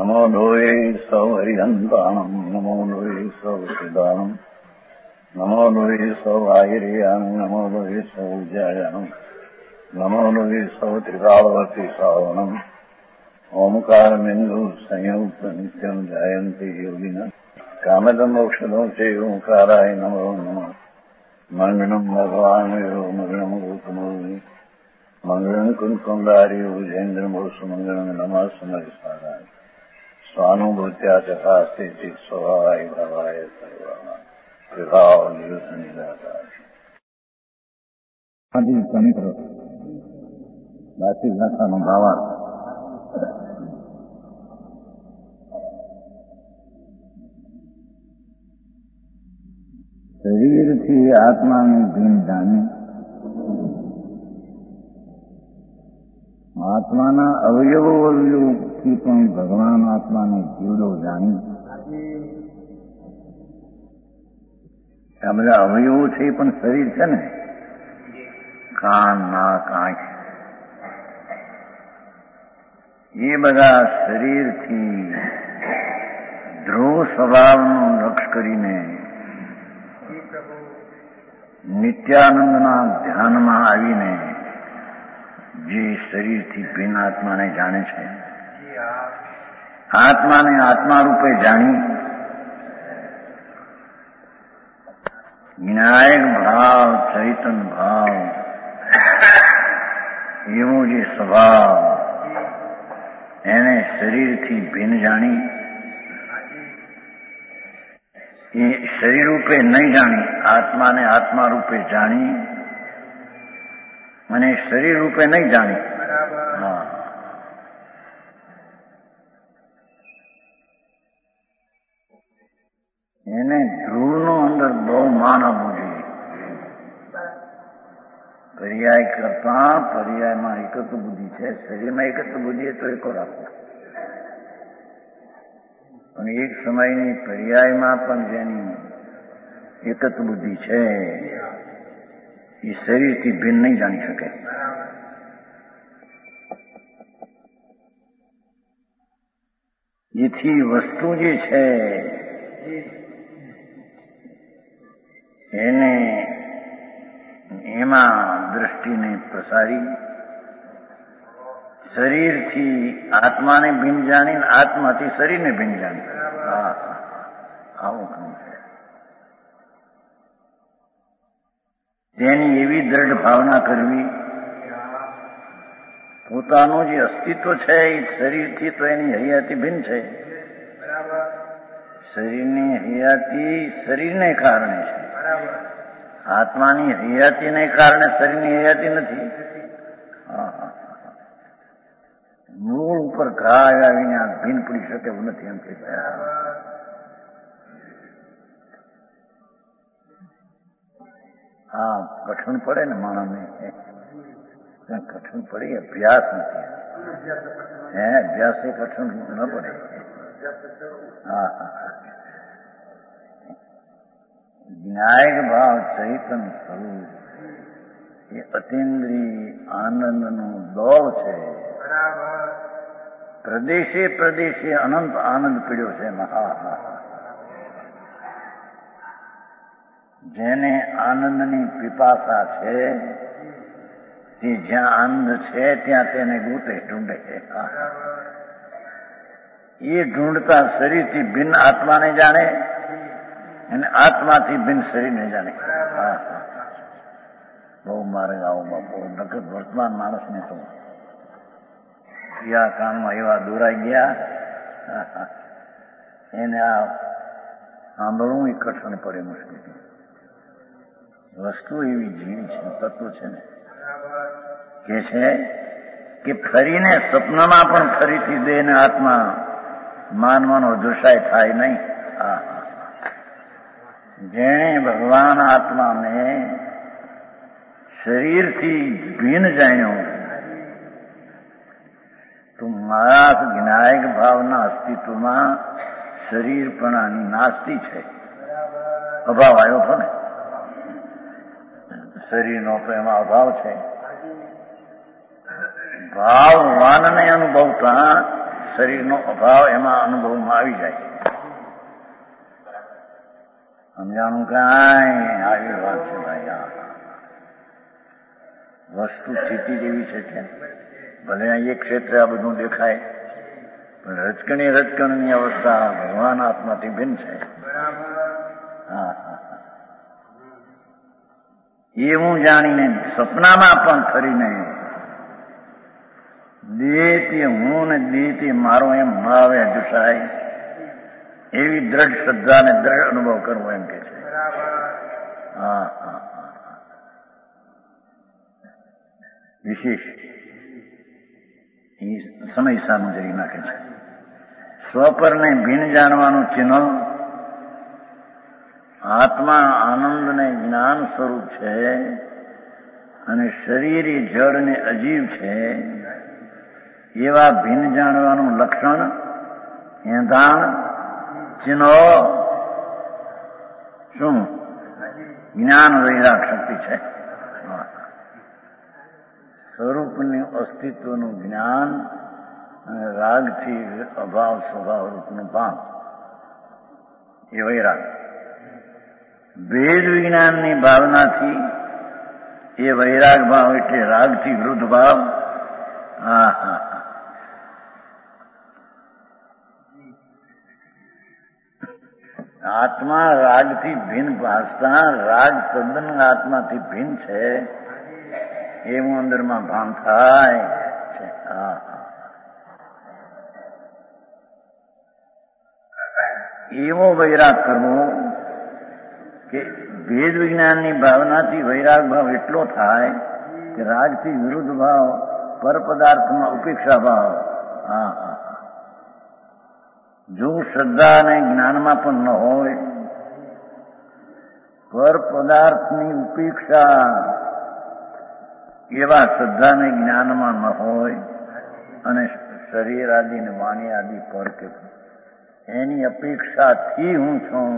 નમો લોહે સૌ હરિહંતાણમ નમો લોહે સૌ સિદ્ધાણમ નમો લોહે સૌ આયર્યાણમ નમો લોહે સૌ જયાણમ નમો લોહે સૌ ત્રિકાળવતી શ્રાવણમ ઓમકારમિંદુ સંયુક્ત નિત્યમ જાયંતી યોગિના કામદમ ઔષધો છે ઓંકારાય નમો નમઃ મંગળમ ભગવાન મંગળમ ગોતમોહિ મંગળમ કુંકુંડારી ઉજેન્દ્રમોષ મંગળમ નમઃ સમરિસારાય સ્વાનુભૂત્યા ચકાસ્તે સ્વભાવાય ભાવાય સર્વા વિભાવ નિયુત નિરાકાર મિત્રો દાસી ભાષાનો ભાવાર્થ શરીરથી આત્માની ભીન જાણી આત્માના અવયવોથી પણ ભગવાન આત્માને જીવડો જાણી આ બધા અવયવો છે એ પણ શરીર છે ને કાન નાક આંખ એ બધા શરીરથી ધ્રુવ સ્વભાવનું લક્ષ કરીને નિત્યાનંદના ધ્યાનમાં આવીને જે શરીરથી ભિન્ન આત્માને જાણે છે આત્માને આત્મા રૂપે જાણી જ્ઞાયક ભાવ ચૈતન ભાવ એવો જે સ્વભાવ એને શરીરથી ભિન્ન જાણી એ શરીર રૂપે નહીં જાણી આત્માને આત્મા રૂપે જાણી અને શરીર રૂપે નહીં જાણી હા એને ધ્રુવનો અંદર બહુ માન આપવું જોઈએ પર્યાય કરતા પર્યાયમાં એકત્વ બુદ્ધિ છે શરીરમાં એકત્વ બુદ્ધિ તો એકો રાખો પણ એક સમયની પર્યાયમાં પણ જેની એકત્વ બુદ્ધિ છે એ શરીરથી ભિન્ન નહીં જાણી શકે એથી વસ્તુ જે છે એને એમાં દ્રષ્ટિને પ્રસારી શરીરથી આત્માને ભિન્ન જાણીને આત્માથી શરીરને ભિન્ન જાણી આવું કામ છે તેની એવી દ્રઢ ભાવના કરવી પોતાનું જે અસ્તિત્વ છે એ શરીરથી તો એની હયાતી ભિન્ન છે શરીરની હયાતી શરીરને કારણે છે આત્માની હયાતીને કારણે શરીરની હયાતી નથી મૂળ ઉપર ઘા આવીને આ ભીન પડી શકે એવું નથી એમ કે હા કઠણ પડે ને માણસને કઠણ પડે અભ્યાસ નથી હે અભ્યાસ એ કઠણ ન પડે હા જ્ઞાયક ભાવ ચૈતન સ્વરૂપ એ અતિન્દ્રિય આનંદનું દોર છે પ્રદેશે પ્રદેશે અનંત આનંદ પીડ્યો છે મહા જેને આનંદની પિપાસા છે તે જ્યાં આનંદ છે ત્યાં તેને ગોતે ઢૂંઢે છે એ ઢૂંઢતા શરીરથી ભિન્ન આત્માને જાણે અને આત્માથી ભિન્ન શરીરને જાણે બહુ મારે આવું બાપુ નકર વર્તમાન માણસને તો યા કામમાં એવા દોરાઈ ગયા એને આ સાંભળવું એ કઠણ પડે મુશ્કેલી વસ્તુ એવી જીવ છે તત્વ છે ને કે છે કે ફરીને સ્વપ્નમાં પણ ફરીથી દેહને આત્મા માનવાનો દુષાય થાય નહીં જેણે ભગવાન આત્માને શરીરથી ભિન્ન જાણ્યો તો મારા જ્ઞાયક ભાવના અસ્તિત્વમાં શરીરપણાની નાસ્તી છે અભાવ આવ્યો હતો ને શરીરનો તો એમાં અભાવ છે ભાવવાનને અનુભવતા શરીરનો અભાવ એમાં અનુભવમાં આવી જાય. સમજાણું કાંઈ? આવી વાત છે ભાઈ. વસ્તુ સ્થિતિ જેવી છે કે ભલે એક ક્ષેત્રે આ બધું દેખાય, પણ રજકણની અવસ્થા ભગવાન આત્માથી ભિન્ન છે. એવું જાણીને સપનામાં પણ ફરીને દેહથી હું ને દેહથી મારો એમ ન આવે દુસાય એવી દ્રઢ શ્રદ્ધા ને દ્રઢ અનુભવ કરવો એમ કે છે. વિશેષ એ સમય સામગ્રી નાખે છે. સ્વપરને ભિન્ન જાણવાનું ચિહ્ન આત્મા આનંદ ને જ્ઞાન સ્વરૂપ છે અને શરીર એ જળ ને અજીવ છે. એવા ભિન્ન જાણવાનું લક્ષણ એંધાણ ચિહ્નો શું? જ્ઞાન વૈરાગ શક્તિ છે. સ્વરૂપનું અસ્તિત્વનું જ્ઞાન અને રાગથી અભાવ સ્વભાવ રૂપનું ભાન એ વૈરાગ. ભેદ વિજ્ઞાનની ભાવનાથી એ વૈરાગ ભાવ એટલે રાગથી વિરુદ્ધ ભાવ. આત્મા રાગથી ભિન્ન ભાસતા રાગ તદ્દન આત્માથી ભિન્ન છે એવું અંદરમાં ભાન થાય છે. એવો વૈરાગ કરવો કે ભેદ વિજ્ઞાનની ભાવનાથી વૈરાગ ભાવ એટલો થાય કે રાગથી વિરુદ્ધ ભાવ પર પદાર્થમાં ઉપેક્ષા ભાવ. જો શ્રદ્ધા અને જ્ઞાનમાં પણ ન હોય, પર પદાર્થની ઉપેક્ષા એવા શ્રદ્ધા ને જ્ઞાનમાં ન હોય અને શરીર આદિ ને વાણી આદિ પર કે એની અપેક્ષાથી હું છું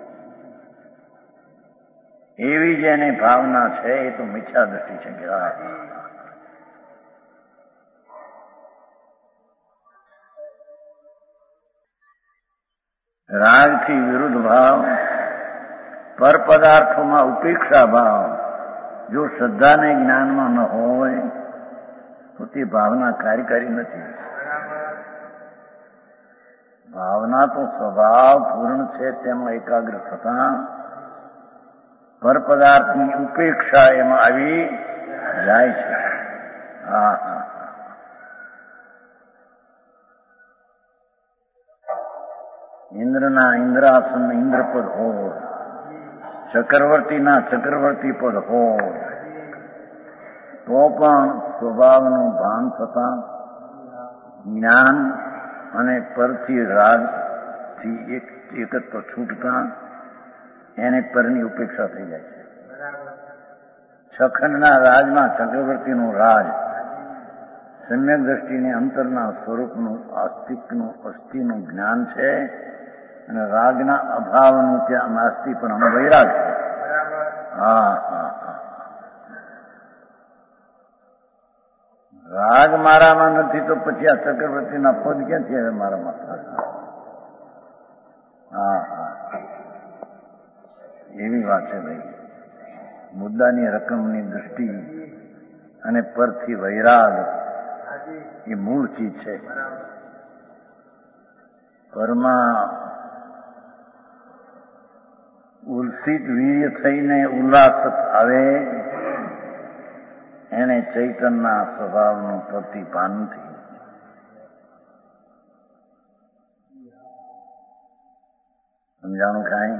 એવી જેની ભાવના છે એ તો મિથ્યા દ્રષ્ટિ છે. કે રાગથી વિરુદ્ધ ભાવ, પર પદાર્થોમાં ઉપેક્ષા ભાવ જો શ્રદ્ધા ને જ્ઞાનમાં ન હોય તો તે ભાવના કાર્યકારી નથી. ભાવના તો સ્વભાવ પૂર્ણ છે તેમાં એકાગ્ર થતા પર પદાર્થની ઉપેક્ષા એમાં આવી જાય છે. ઇન્દ્રના ઇન્દ્રાસન ઇન્દ્રપદ હોય, ચક્રવર્તીના ચક્રવર્તી પદ હોય તો પણ સ્વભાવનું ભાન થતા જ્ઞાન અને પરથી રાગથી એકત્વ છૂટતા એને પરની ઉપેક્ષા થઈ જાય છે. છખંડના રાજમાં ચક્રવર્તીનું રાજ સમ્યક દ્રષ્ટિને અંતરના સ્વરૂપનું અસ્થિનું જ્ઞાન છે અને રાગના અભાવનું ત્યાં નાસ્તિ પણ વૈરાગ છે. રાગ મારામાં નથી તો પછી આ ચક્રવર્તીના પદ ક્યાંથી હવે મારામાં? એવી વાત છે ભાઈ. મુદ્દાની રકમની દૃષ્ટિ અને પરથી વૈરાગ એ મૂળ ચીજ છે. પરમાં ઉલ્સિત વીર્ય થઈને ઉલ્લાસ આવે એને ચૈતનના સ્વભાવનું પ્રતિભાન નથી. સમજાણું કાંઈ?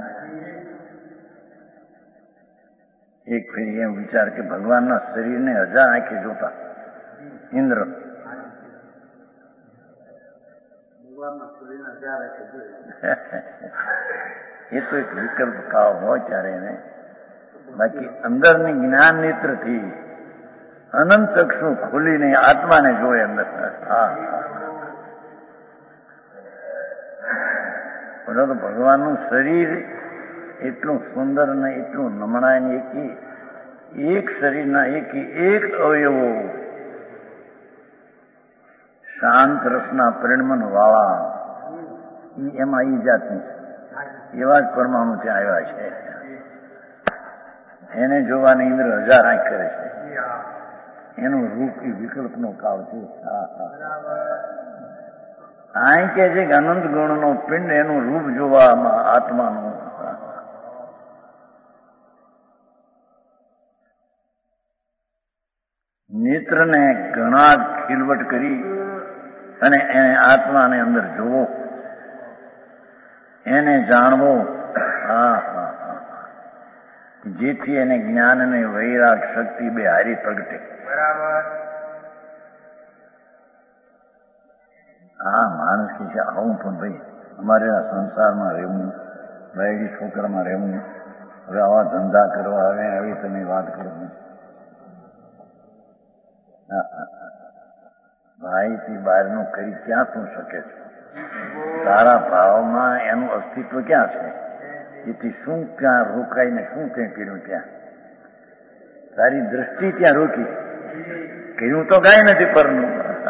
એક ફેરી એમ વિચાર કે ભગવાનના શરીરને 1000 આંખે જોતા ઇન્દ્ર એ તો એક વિકલ્પ કાવ હોય ત્યારે એને, બાકી અંદરની જ્ઞાન નેત્રથી અનંત ચક્ષુ ખોલીને આત્માને જોયે અંદર. તો ભગવાનનું શરીર એટલું સુંદર ને એટલું નમણાય ને એક શરીરના એક અવયવો શાંત રસના પરિણમન વાળા એમાં ઈ જાતની છે. એવા જ પરમાણુ ત્યાં આવ્યા છે. એને જોવાની ઇન્દ્ર 1000 આંખ કરે છે. એનું રૂપ એ વિકલ્પનો કાળ છે. અહીં કે છે કે અનંત ગુણનો પિંડ એનું રૂપ જોવામાં આત્માનું નેત્રને ઘણા ખીલવટ કરી અને એને આત્માને અંદર જોવો, એને જાણવો, જેથી એને જ્ઞાન અને વૈરાગ શક્તિ બે હારી પ્રગટે. બરાબર. માણસ કે છે આવું પણ ભાઈ અમારે આ સંસારમાં રહેવું, બાયડી છોકરામાં રહેવું, હવે આવા ધંધા કરવા, હવે આવી તમે વાત કરો. ભાઈ થી બહારનું કરી ક્યાં શું શકે છે? તારા ભાવમાં એનું અસ્તિત્વ ક્યાં છે? એથી શું ક્યાં રોકાઈને શું કંઈ કર્યું? ત્યાં તારી દ્રષ્ટિ ત્યાં રોકી, કર્યું તો કાંઈ નથી પરનું.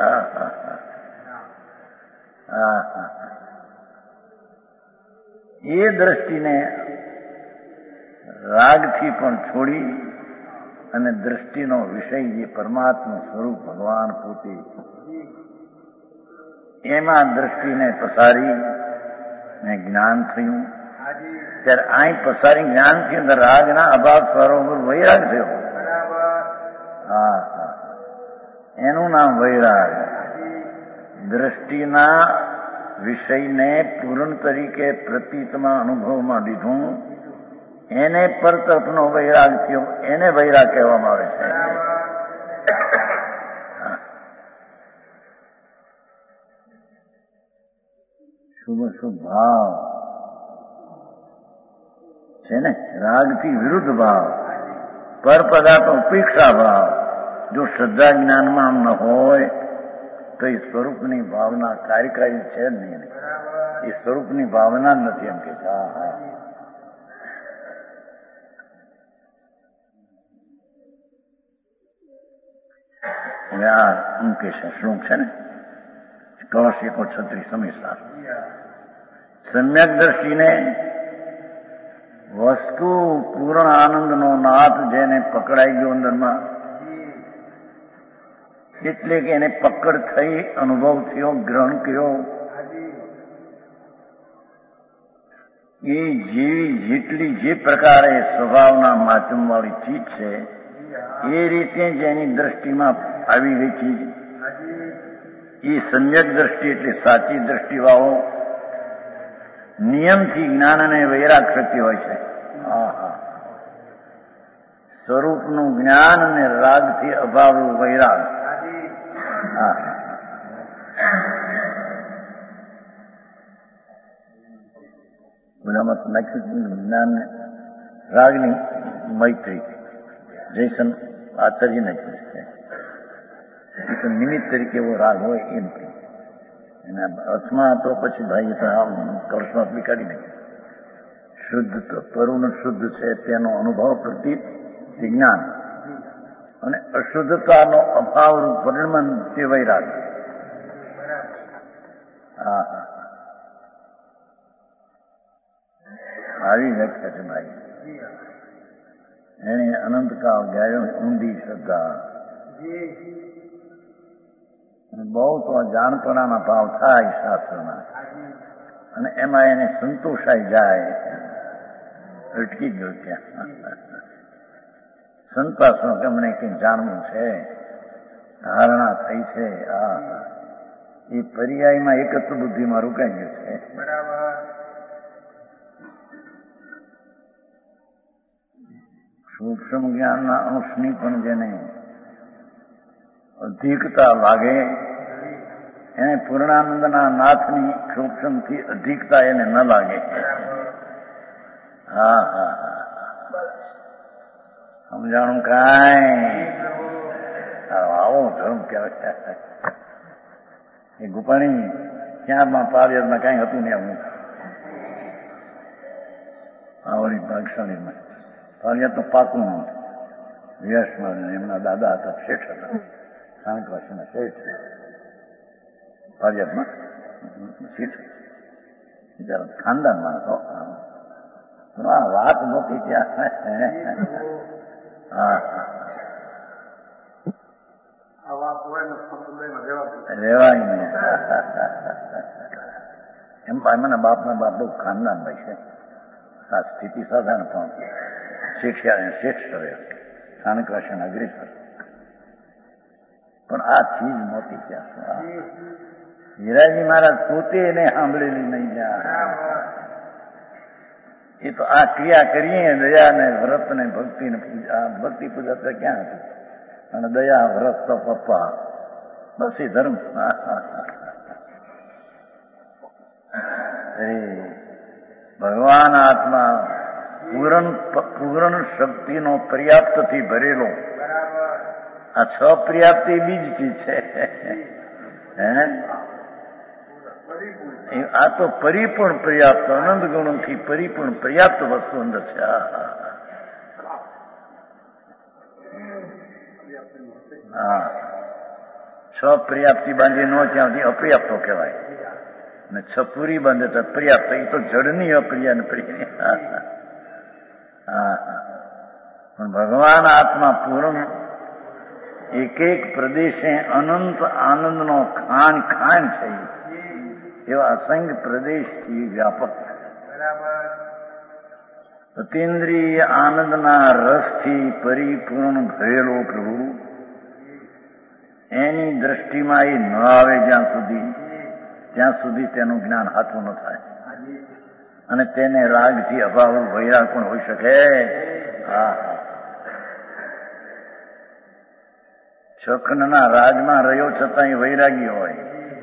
એ દ્રષ્ટિને રાગથી પણ છોડી અને દ્રષ્ટિનો વિષય જે પરમાત્મા સ્વરૂપ ભગવાન પોતે, એમાં દ્રષ્ટિને પસારી ને જ્ઞાન થયું. ત્યારે અહીં પસારી જ્ઞાન થયું, રાગના અભાવ સ્વરૂપ વૈરાગ થયો. એનું નામ વૈરાગ. દ્રષ્ટિના વિષયને પૂર્ણ તરીકે પ્રતીતમાં અનુભવમાં લીધું, એને પર તરફનો વૈરાગ થયો, એને વૈરાગ કહેવામાં આવે છે. શુભ શુભ ભાવ છે ને, રાગથી વિરુદ્ધ ભાવ, પર પદાર્થ ઉપેક્ષા ભાવ. જો શ્રદ્ધા જ્ઞાનમાં ન હોય તો એ સ્વરૂપની ભાવના કાર્યકારી છે જ નહીં. એ સ્વરૂપની ભાવના જ નથી એમ કે છે. એમ કે છે શ્લોક છે ને, કળશ 136 સમીસાર. સમ્યક દ્રષ્ટિને વસ્તુ પૂર્ણ આનંદનો નાથ જેને પકડાઈ ગયો અંદરમાં, એટલે કે એને પકડ થઈ, અનુભવ થયો, ગ્રહણ કર્યો, એ જેવી જેટલી જે પ્રકારે સ્વભાવના માધ્યમ વાળી ચીજ છે એ રીતે જ એની દ્રષ્ટિમાં આવી ગઈ ચીજ, એ સમ્યક દ્રષ્ટિ એટલે સાચી દ્રષ્ટિ વાળો નિયમથી જ્ઞાન અને વૈરાગ શક્તિ હોય છે. સ્વરૂપનું જ્ઞાન અને રાગથી અભાવ વૈરાગ. બધામાં નાખ્યું જ્ઞાન રાગની મૈત્રી જયસન આચાર્ય નાખ્યું છે. એ તો નિમિત્ત તરીકે એવો રાગ હોય એમ કે એના અર્થમાં તો પછી ભાઈ કળશમાં કાઢી નાખ્યું. શુદ્ધ તો પરુણ શુદ્ધ છે તેનો અનુભવ પ્રતિ જ્ઞાન, અને અશુદ્ધતાનો અભાવ પરિણમન તે વૈરાગ. આવી વ્યાખ્યા છે ભાઈ. એને અનંતકાળ ગાયો ઊંડી શ્રદ્ધા. બહુ તો જાણપણાના ભાવ થાય શાસ્ત્રના, અને એમાં એને સંતોષાઈ જાય, અટકી ગયો ત્યાં. સંતોષનો કે મને કંઈ જાણવું છે, ધારણા થઈ છે, એ પર્યાયમાં એકત્વ બુદ્ધિમાં રોકાઈ ગયું છે. સૂક્ષ્મ જ્ઞાનના અંશની પણ જેને અધિકતા લાગે, એને પૂર્ણાનંદના નાથની સૂક્ષ્મથી અધિકતા એને ન લાગે. સમજાણું કાંઈ? આવો ધર્મ કહેવાય. એ ગુપાણી ક્યાંમાં પારિયાદમાં કાંઈ હતું ને આવું આવડી ભાગશાળીમાં. પારિયાદ તો પાકું વ્યસમાં એમના દાદા હતા, શેઠ હતા, સ્થાનિકવાસીના શેઠ. ફરિયાદમાં શીખ ખાનદાન માણસો આ વાત મોટી ત્યાં હા રેવાય નહીં એમ મને બાપના બાપ બહુ ખાનદાન ભાઈ છે આ સ્થિતિ સાધારણ પણ શિક્ષા શ્રેષ્ઠ રહ્યો સ્થાનિક અગ્રેસર પણ આ ચીજ મોટી ત્યાં હીરાજી મહારાજ પોતે એને સાંભળેલી નહીં જાય એ તો આ ક્રિયા કરીએ દયા ને વ્રત ને ભક્તિ ને પૂજા ભક્તિ પૂજા તો ક્યાં હતી અને દયા વ્રત તો પપ્પા બસ એ ધર્મ ભગવાન આત્મા પૂર્ણ શક્તિનો પર્યાપ્તથી ભરેલો આ 6 પર્યાપ્તિ બીજ ચીજ છે આ તો પરિપૂર્ણ પર્યાપ્ત આનંદ ગુણથી પરિપૂર્ણ પર્યાપ્ત વસ્તુ અંદર છે હા 6 પર્યાપ્તિ બાંધી નો ત્યાંથી અપર્યાપ્તો કહેવાય અને 6 પૂરી બાંધે તો પર્યાપ્ત એ તો જડની અપ્રિયા ને પ્રિય હા પણ ભગવાન આત્મા પૂર્ણ એક એક પ્રદેશે અનંત આનંદનો ખાન ખાન છે એવા અસંખ્ય પ્રદેશથી વ્યાપક અતિન્દ્રિય આનંદના રસથી પરિપૂર્ણ ભરેલો પ્રભુ એની દ્રષ્ટિમાં એ ન આવે ત્યાં સુધી તેનું જ્ઞાન હાથું ન થાય અને તેને રાગથી અભાવ વૈરાગ પણ હોઈ શકે હા શખનના રાજમાં રહ્યો છતાં એ વૈરાગી હોય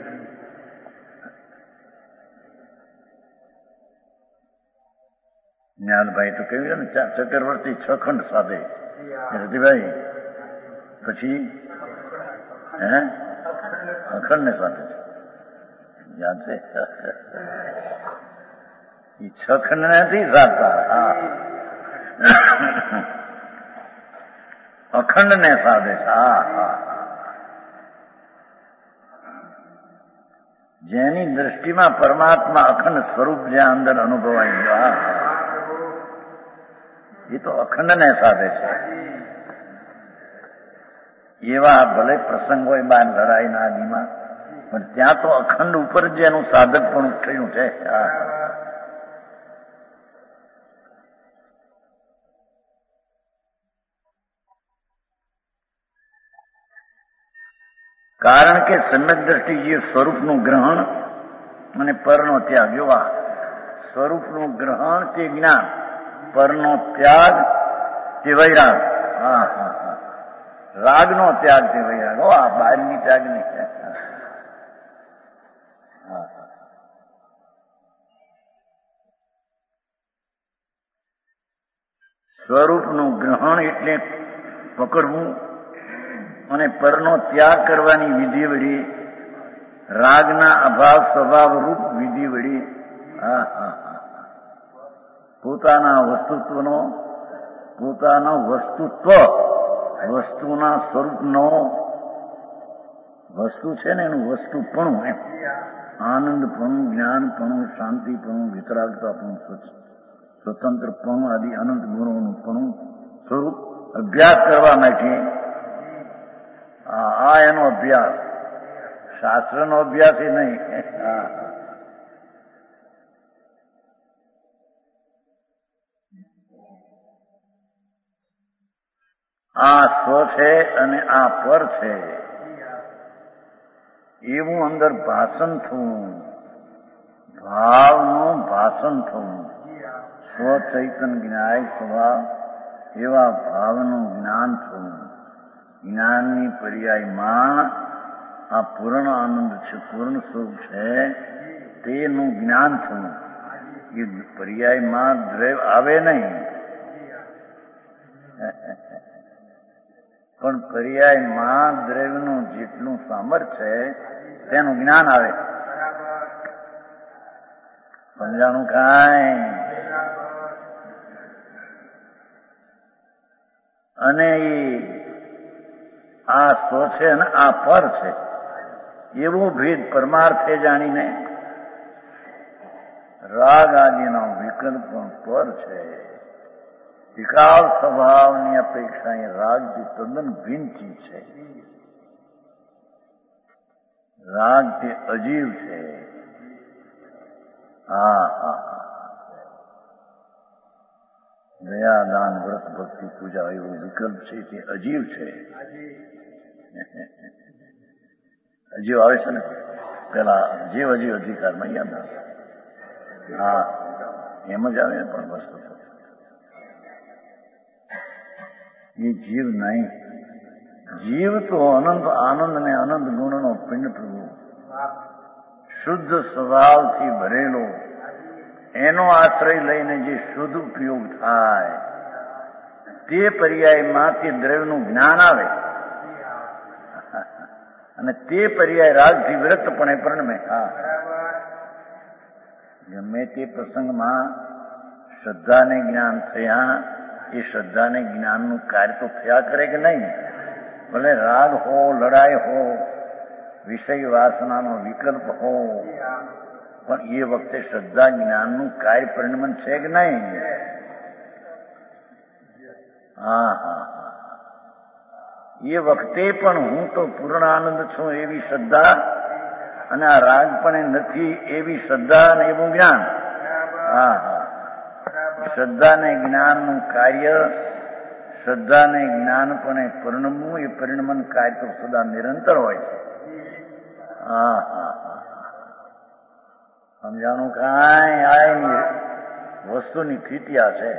જ્ઞાનભાઈ તો કેવું ને ચક્રવર્તી છખંડ સાધે રતિભાઈ પછી અખંડ ને સાથે યાદ છે એ છખંડ નથી સાધતા અખંડ ને સાધે છે જેની દ્રષ્ટિમાં પરમાત્મા અખંડ સ્વરૂપ જ્યાં અંદર અનુભવાઈ ગયો એ તો અખંડ ને સાધે છે એવા ભલે પ્રસંગ હોય બાર લડાઈના આદિમાં પણ ત્યાં તો અખંડ ઉપર જેનું સાધક પણ થયું છે કારણ કે સમ્યક દ્રષ્ટિ જે સ્વરૂપનું ગ્રહણ અને પરનો ત્યાગ એવા સ્વરૂપનું ગ્રહણ તે જ્ઞાન પરનો ત્યાગ તે વૈરાગ રાગનો ત્યાગ તે વૈરાગ આ બહારની ત્યાગ નહીં સ્વરૂપનું ગ્રહણ એટલે પકડવું અને પરનો ત્યાગ કરવાની વિધિ વળી રાગના અભાવ સ્વભાવ રૂપ વિધિ વળી પોતાના વસ્તુના સ્વરૂપનો વસ્તુ છે ને એનું વસ્તુપણું એમ આનંદપણું જ્ઞાનપણું શાંતિપણું વિતરાગતાપણું સ્વતંત્રપણું આદિ અનંત ગુણોનું પણ સ્વરૂપ અભ્યાસ કરવા માટે આ એનો અભ્યાસ શાસ્ત્રનો અભ્યાસ એ નહીં આ સ્વ છે અને આ પર છે એવું અંદર ભાષણ થવું ભાવનું ભાષણ થવું સ્વ ચૈતન જ્ઞાય સ્વભાવ એવા ભાવનું જ્ઞાન થવું જ્ઞાનની પર્યાયમાં આ પૂર્ણ આનંદ છે પૂર્ણ સ્વરૂપ છે તેનું જ્ઞાન થવું એ પર્યાયમાં દ્રવ્ય આવે નહીં પણ પર્યાયમાં દ્રવ્યનું જેટલું સામર્થ્ય છે તેનું જ્ઞાન આવે સમજાણું કાંઈ અને આ સ્વ છે અને આ પર છે એવો ભેદ પરમાર્થે જાણીને રાગ આદિનો વિકલ્પ પણ પર છે. વિકાલ સ્વભાવની અપેક્ષા એ રાગથી તદ્દન ભિન્ન ચીજ છે. રાગ તે અજીવ છે. દયા દાન વ્રત ભક્તિ પૂજા એવો વિકલ્પ છે તે અજીવ છે. અજીવ આવે છે ને પેલા જીવ અજીવ અધિકારમાં યાદ આવે. એમ જ આવે પણ વસ્તુ એ જીવ નહીં. જીવ તો અનંત આનંદ ને અનંત ગુણનો પિંડ પ્રભુ શુદ્ધ સ્વભાવથી ભરેલો, એનો આશ્રય લઈને જે શુદ્ધ ઉપયોગ થાય તે પર્યાયમાંથી દ્રવ્યનું જ્ઞાન આવે અને તે પર્યાય રાગથી વિરક્તપણે પરિણમે. ગમે તે પ્રસંગમાં શ્રદ્ધાને જ્ઞાન થયા, એ શ્રદ્ધાને જ્ઞાનનું કાર્ય તો થયા કરે કે નહીં? ભલે રાગ હો, લડાઈ હો, વિષય વાસનાનો વિકલ્પ હો, પણ એ વખતે શ્રદ્ધા જ્ઞાનનું કાર્ય પરિણમન છે કે નહીં? એ વખતે પણ હું તો પૂર્ણ આનંદ છું એવી શ્રદ્ધા, અને આ રાગ પણ નથી એવી શ્રદ્ધા અને એવું જ્ઞાન. શ્રદ્ધાને જ્ઞાનનું કાર્ય, શ્રદ્ધાને જ્ઞાન પણ પરિણમવું, એ પરિણમન કાર્ય તો સદા નિરંતર હોય છે. સમજાણું? કાંઈ આ વસ્તુની સ્થિતિ આ છે.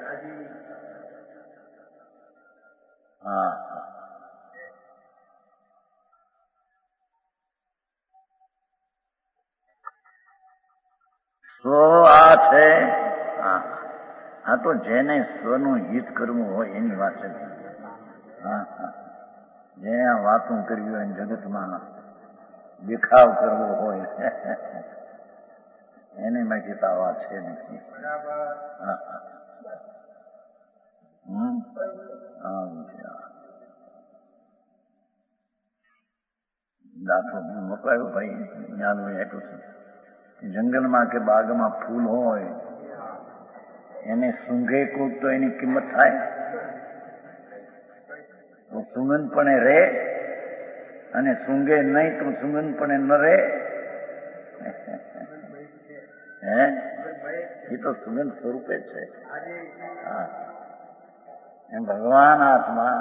સ્વ આ છે. આ તો જેને સ્વનું હિત કરવું હોય એની વાત છે. જેને આ વાતું કરવી હોય જગતમાં દેખાવ કરવો હોય એને માટે તો આ વાત છે નથી. દાખલો મોકલાયો ભાઈ, જ્ઞાન આપ્યું છે. જંગલમાં કે બાગમાં ફૂલ હોય એને સૂંઘે કોક તો એની કિંમત થાય, તો સુગંધપણે રહે, અને સૂંઘે નહીં તો સુગંધપણે ન રહે. એ તો સુગંધ સ્વરૂપે છે. એમ ભગવાન આત્મા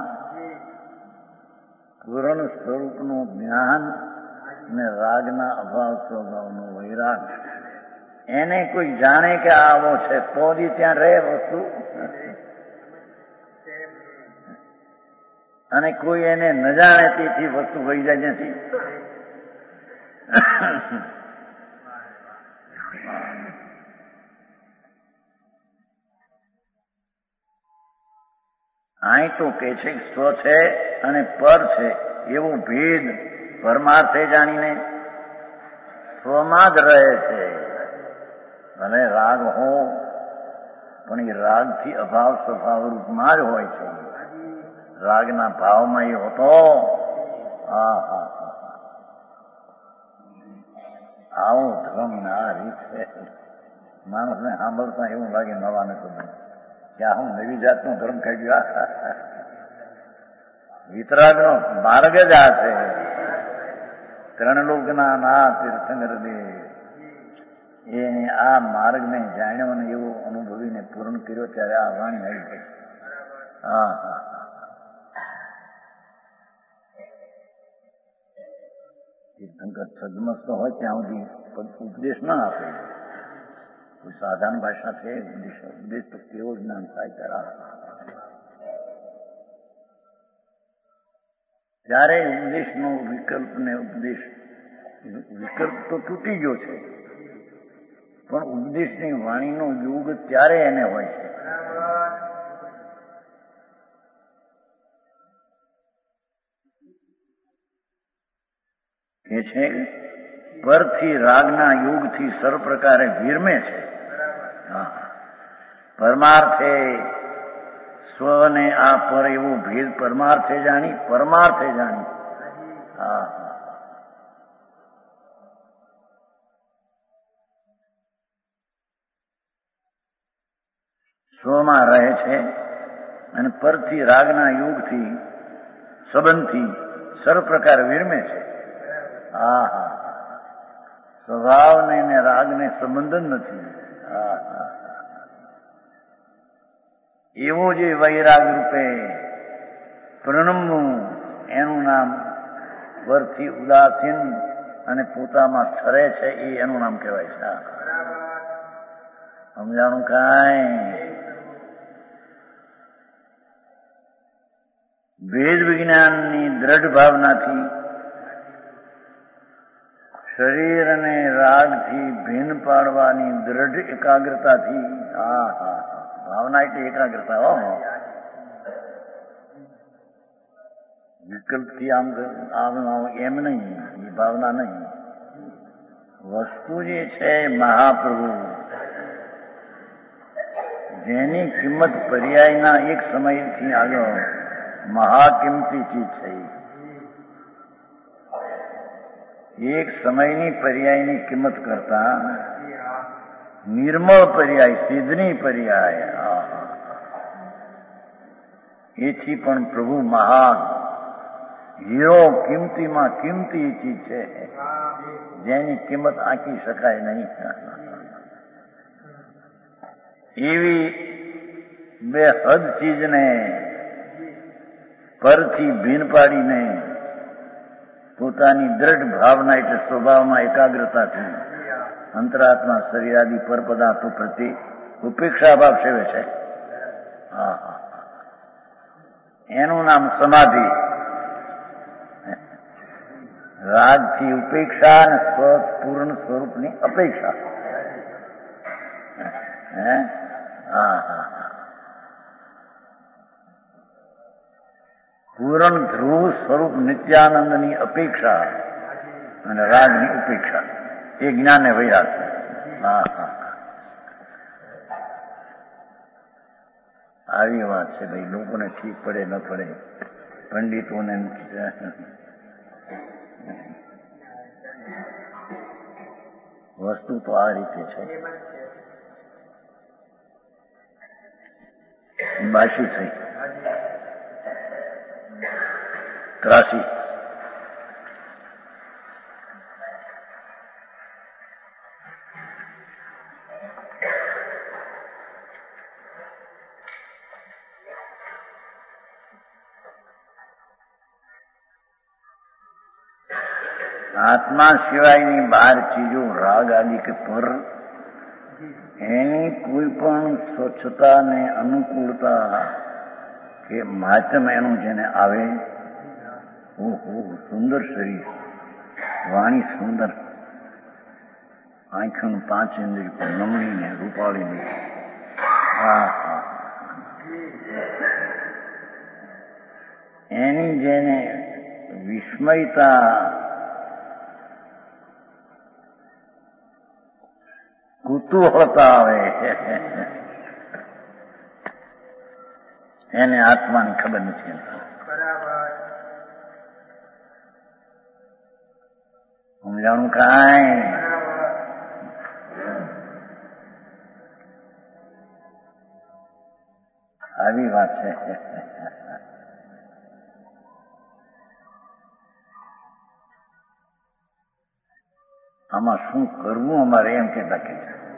પૂર્ણ સ્વરૂપનું જ્ઞાન ને રાગના અભાવ સ્વભાવનો વૈરાગ, એને કોઈ જાણે કે આવો છે તો જ ત્યાં રહે વસ્તુ, અને કોઈ એને ન જાણે તેથી વસ્તુ વહી જાય નથી. અહીં તો કે છે સ્વ છે અને પર છે એવો ભેદ પરમાર્થે જાણીને સ્વમાં જ રહે છે. ભલે રાગ હો, પણ એ રાગથી અભાવ સ્વભાવ રૂપમાં જ હોય છે. રાગના ભાવમાં એ હોતો. આવો ધર્મ ને આ રીત છે. માણસને સાંભળતા એવું લાગે નવા ને બધું કે હું નવી જાતનો ધર્મ ખાઈ ગયો. વિતરાગનો માર્ગ જ આ છે. ત્રણલોકના ના તીર્થંકર દે એ આ માર્ગને જાણ્યો ને એવો અનુભવીને પૂર્ણ કર્યો ત્યારે આ વાણી આવી ગઈ. તીર્થંકર સદમસ્ત હોય ત્યાં સુધી ઉપદેશ ના આપે. કોઈ સાધારણ ભાષા છે ઉપદેશ તો કેવો જ્ઞાન થાય ત્યારે ઉપદેશનો વિકલ્પ ને વિકલ્પ તો તૂટી ગયો છે, પણ ઉપદેશની વાણીનો યોગ ત્યારે એને હોય છે. કે છે પરથી રાગના યોગથી સર્વ પ્રકારે વિરમે છે. પરમાર્થે સ્વને આ પર એવો ભેદ પરમાર્થે જાણી. સ્વમાં રહે છે અને પરથી રાગના યોગથી સંબંધથી સર્વ પ્રકાર વિરમે છે. હા હા, સ્વભાવને ને રાગને સંબંધ જ નથી. હા હા, એવો જે વૈરાગ રૂપે પ્રણમવું એનું નામ વરથી ઉદાસીન અને પોતામાં ઠરે છે એ એનું નામ કહેવાય છે. સમજાણું કાંઈ? વેદ વિજ્ઞાનની દ્રઢ ભાવનાથી શરીર અને રાગથી ભિન્ન પાડવાની દ્રઢ એકાગ્રતાથી, હા હા, ભાવના એટલે એકાગ્રતા. હો, વિકલ્પથી આમ એમ નહીં, એ ભાવના નહીં. વસ્તુ જે છે મહાપ્રભુ, જેની કિંમત પર્યાયના એક સમયથી આગળ મહાકિંમતી ચીજ છે. એક સમયની પર્યાયની કિંમત કરતા નિર્મળ પર્યાય, સિદ્ધની પર્યાય, એથી પણ પ્રભુ મહાન હીરો, કિંમતીમાં કિંમતી ચીજ છે, જેની કિંમત આંકી શકાય નહીં. એવી બે હદ ચીજને પરથી ભીન પાડીને પોતાની દ્રઢ ભાવના એટલે સ્વભાવમાં એકાગ્રતાથી અંતરાત્મા શરીરાદિ પર પદાર્થો પ્રત્યે ઉપેક્ષા ભાવ સેવે છે. હા હા, એનું નામ સમાધિ. રાગથી ઉપેક્ષા અને પૂર્ણ સ્વરૂપની અપેક્ષા. હા હા, પૂરણ ધ્રુવ સ્વરૂપ નિત્યાનંદની અપેક્ષા અને રાગની ઉપેક્ષા એ જ્ઞાન ને વૈરાગ. હા હા, આવી વાત છે ભાઈ. લોકોને ઠીક પડે ન પડે, પંડિતોને વસ્તુ તો આ રીતે છે. બાશી થઈ, ત્રાસી. આત્મા સિવાયની 12 ચીજો રાગ આદિ કે પર એની કોઈ પણ સ્વચ્છતા ને અનુકૂળતા કે માધ્યમ એનું જેને આવે, ઓહો સુંદર શરીર, વાણી સુંદર, આંખનું 5 ઇન્દ્રિય નમણીને રૂપાળીને, હા હા, એની જેને વિસ્મયતા, કુતૂહલતા આવે, એને આત્માની ખબર નથી. સમજાણું કાંઈ? આવી વાત છે. આમાં શું કરવું અમારે એમ કહેતા કે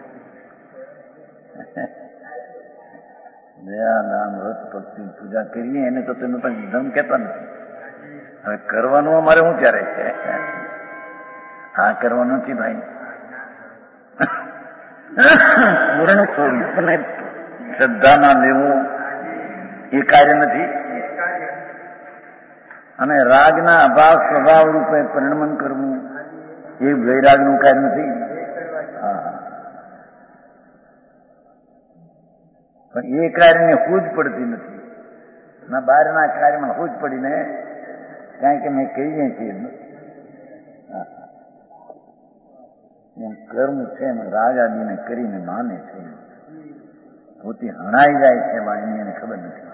દયા દાન વ્રત ભક્તિ પૂજા કરીએ એને તો તમે પણ ધમ કહેતા નથી. હવે કરવાનું અમારે શું ત્યારે છે? આ કરવાનું નથી ભાઈ. પૂર્ણ સ્વરૂપને શ્રદ્ધામાં લેવું એ કાર્ય નથી, અને રાગના અભાવ સ્વભાવ રૂપે પરિણમન કરવું એ વૈરાગનું કાર્ય નથી. પણ એ કાર્યને હૂજ પડતી નથી. ના બહારના કાર્યમાં હૂજ પડીને, કારણ કે મેં કહીએ છીએ એમ કર્મ છે એમ રાગ આદિને કરીને માને છે, પોતે હણાઈ જાય છે, એની એને ખબર નથી.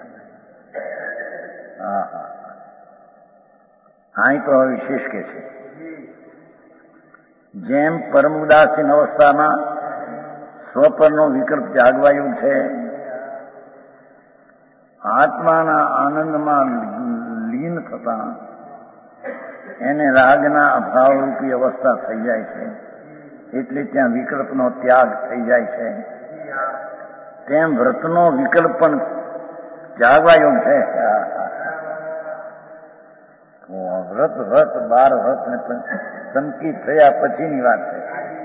હા હા, અહીં તો વિશેષ કે છે જેમ પરમ ઉદાસીન અવસ્થામાં સ્વપરનો વિકલ્પ જાગવાયું છે, આત્માના આનંદમાં લીન થતા એને રાગના અભાવરૂપી અવસ્થા થઈ જાય છે, એટલે ત્યાં વિકલ્પનો ત્યાગ થઈ જાય છે. તેમ વ્રતનો વિકલ્પ પણ ત્યાગવા યોગ છે. વ્રત 12 વ્રત ને સંકિત થયા પછીની વાત છે.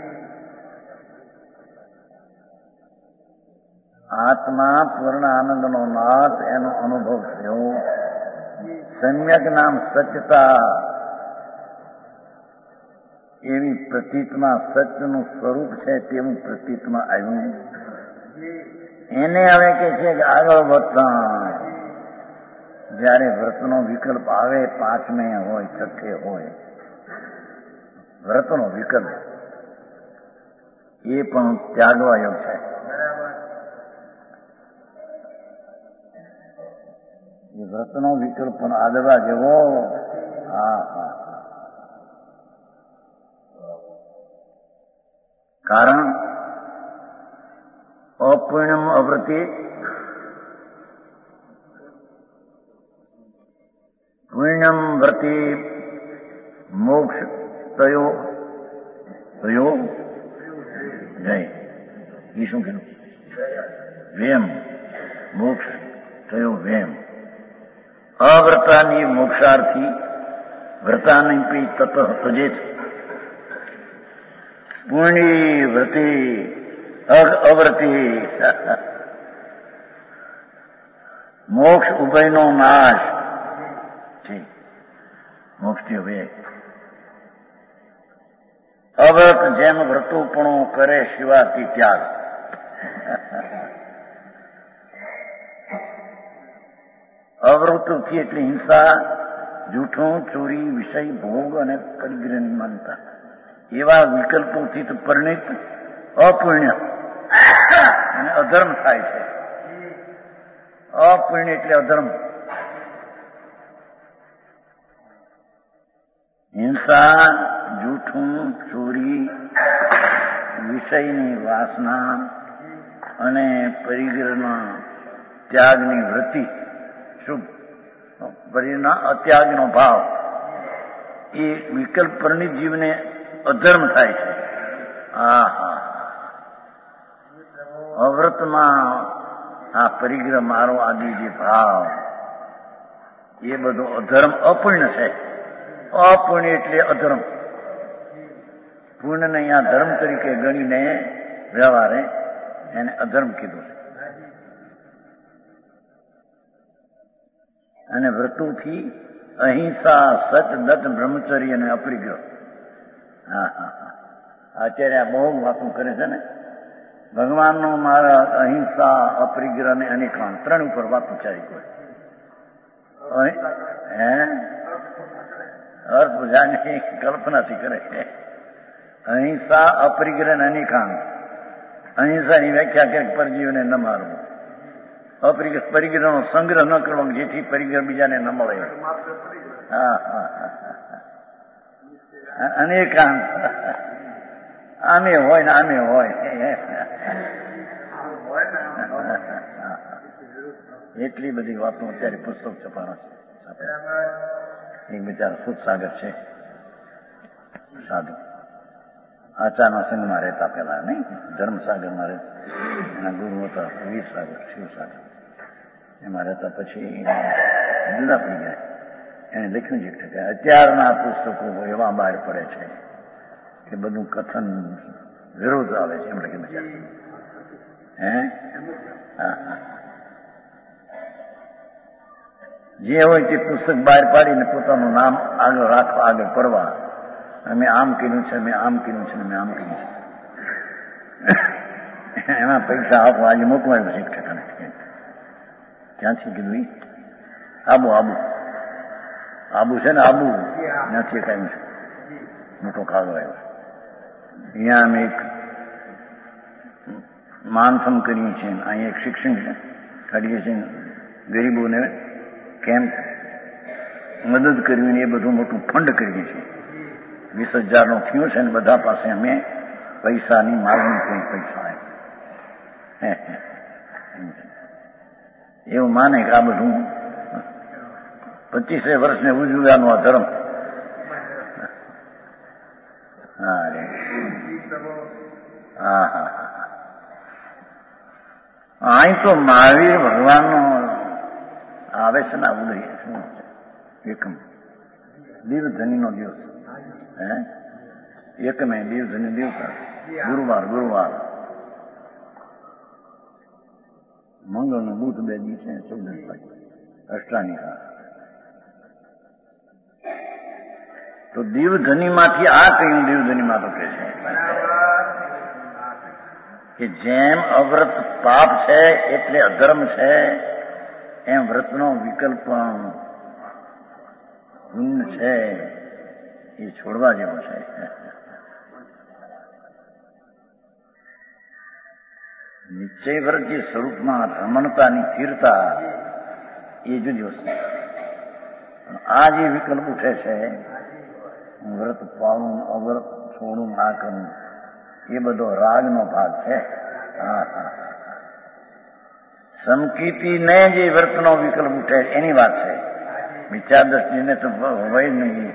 આત્મા પૂર્ણ આનંદનો નાથ એનો અનુભવ થયો. સમ્યક નામ સચતા એવી પ્રતીતમાં સચનું સ્વરૂપ છે તેવું પ્રતીતમાં આવ્યું. એને હવે કે છે કે આગળ વધતા જયારે વ્રતનો વિકલ્પ આવે, 5મે હોય 6 હોય, વ્રતનો વિકલ્પ એ પણ ત્યાગવા યોગ છે. એ વ્રતનો વિકલ્પ પણ આદરવા જેવો. કારણ અપૂર્ણમ અવૃત્તિ પૂર્ણમ વ્રતિ મોક્ષ તયો જય એ શું કીધું? વેમ મોક્ષ તયો વેમ. અવ્રતાની મોક્ષાર્થી વ્રતાની પી તત તજેત. પૂર્ણી વ્રતિ અવ્રતિ મોક્ષ ઉભયનો નાશ. મોક્ષથી હવે અવ્રત જેમ વ્રતુપણું કરે શિવાથી ત્યાગ. અવૃત્તિ એટલે હિંસા, જૂઠું, ચોરી, વિષય, ભોગ અને પરિગ્રહની માનતા એવા વિકલ્પોથી તો પરિણિત અપુણ્ય અને અધર્મ થાય છે. અપુણ્ય એટલે અધર્મ. હિંસા, જૂઠું, ચોરી, વિષયની વાસના અને પરિગ્રહના ત્યાગની વૃત્તિ, શુભ પરિના અત્યાગનો ભાવ, એ વિકલ્પ પરિણિત જીવને અધર્મ થાય છે. અવ્રતમાં આ પરિગ્રહ મારો આદિ જે ભાવ એ બધો અધર્મ અપૂર્ણ છે. અપૂર્ણ એટલે અધર્મ. પૂર્ણને અહીંયા ધર્મ તરીકે ગણીને વ્યવહારે એને અધર્મ કીધું છે. અને વ્રતુથી અહિંસા, સત, દત્ત, બ્રહ્મચર્ય અને અપરિગ્રહ. આચાર્ય બહુ વાતો કરે છે ને. ભગવાનનો મારા અહિંસા, અપરિગ્રહ અને અનેકાંત 3 ઉપર વાત વિચારી કોઈ અર્થ જાણી કલ્પનાથી કરે છે. અહિંસા, અપરિગ્રહ અને અનેકાંત. અહિંસાની વ્યાખ્યા કરે પરજીવને ન મારવું. પરિગ્રહનો સંગ્રહ ન કરવો જેથી પરિગ્રહ બીજાને ન મળે. અનેકાંત આમે હોય ને આમે હોય. એટલી બધી વાતો અત્યારે પુસ્તક છપાણા છે. એક બિચારા સુદસાગર છે સાધુ, આચારના સંઘમાં રહેતા પેલા નહીં, ધર્મસાગરમાં રહેતા. એના ગુરુ હતા વીરસાગર, શિવસાગર. એમાં રહેતા પછી જુદા પડી ગયા. એને લખ્યું છે કે અત્યારના પુસ્તકો એવા બહાર પડે છે કે બધું કથન વિરોધ આવે છે. એમ લખી બિચારા જે હોય તે પુસ્તક બહાર પાડીને પોતાનું નામ આગળ રાખવા, આગળ પડવા. મેં આમ કીધું છે, મેં આમ કીધું છે, મેં આમ કીધું છે. એમાં પૈસા આપો આજે મોકલાયું છે. ક્યાંથી કીધું? આબુ છે ને, આબુ ત્યાંથી કાંઈ છે. મોટો કાગળ આવ્યો. અહીંયા અમે એક માનસમ કરીએ છીએ. અહીંયા એક શિક્ષણ કાઢીએ છીએ. ગરીબોને કેમ્પ મદદ કરવી, એ બધું મોટું ફંડ કરીએ છીએ. 20,000 થયું છે ને બધા પાસે અમે પૈસાની માગણી કરી. પૈસા એવું માને કે આ બધું 25 વર્ષને ઉજવવાનો આ ધર્મ. હા રે હા હા હા. અહીં તો મહાવીર ભગવાનનો આવે છે ને ઉદય શું એકમ દેવધનીનો દિવસ. એકમે દેવધની દિવસ ગુરુવાર મંગળ નું બુધ 2 દી છે 14 અષ્ટાનિકા. તો દેવધનીમાંથી આ કયું દેવધનીમાં તો કે છે કે જેમ અવ્રત પાપ છે એટલે અધર્મ છે, એમ વ્રતનો વિકલ્પ પુણ્ય છે, એ છોડવા જેવો છે. નિશ્ચય વ્રત જે સ્વરૂપમાં રમણતાની સ્થિરતા એ જુદી વસ્તુ. આ જે વિકલ્પ ઉઠે છે વ્રત પાળવું અવ્રત છોડવું ના કરવું એ બધો રાગનો ભાગ છે. સમકીર્તિને જે વ્રતનો વિકલ્પ ઉઠે એની વાત છે. વિચાર દ્રષ્ટિને તો હોય નહીં.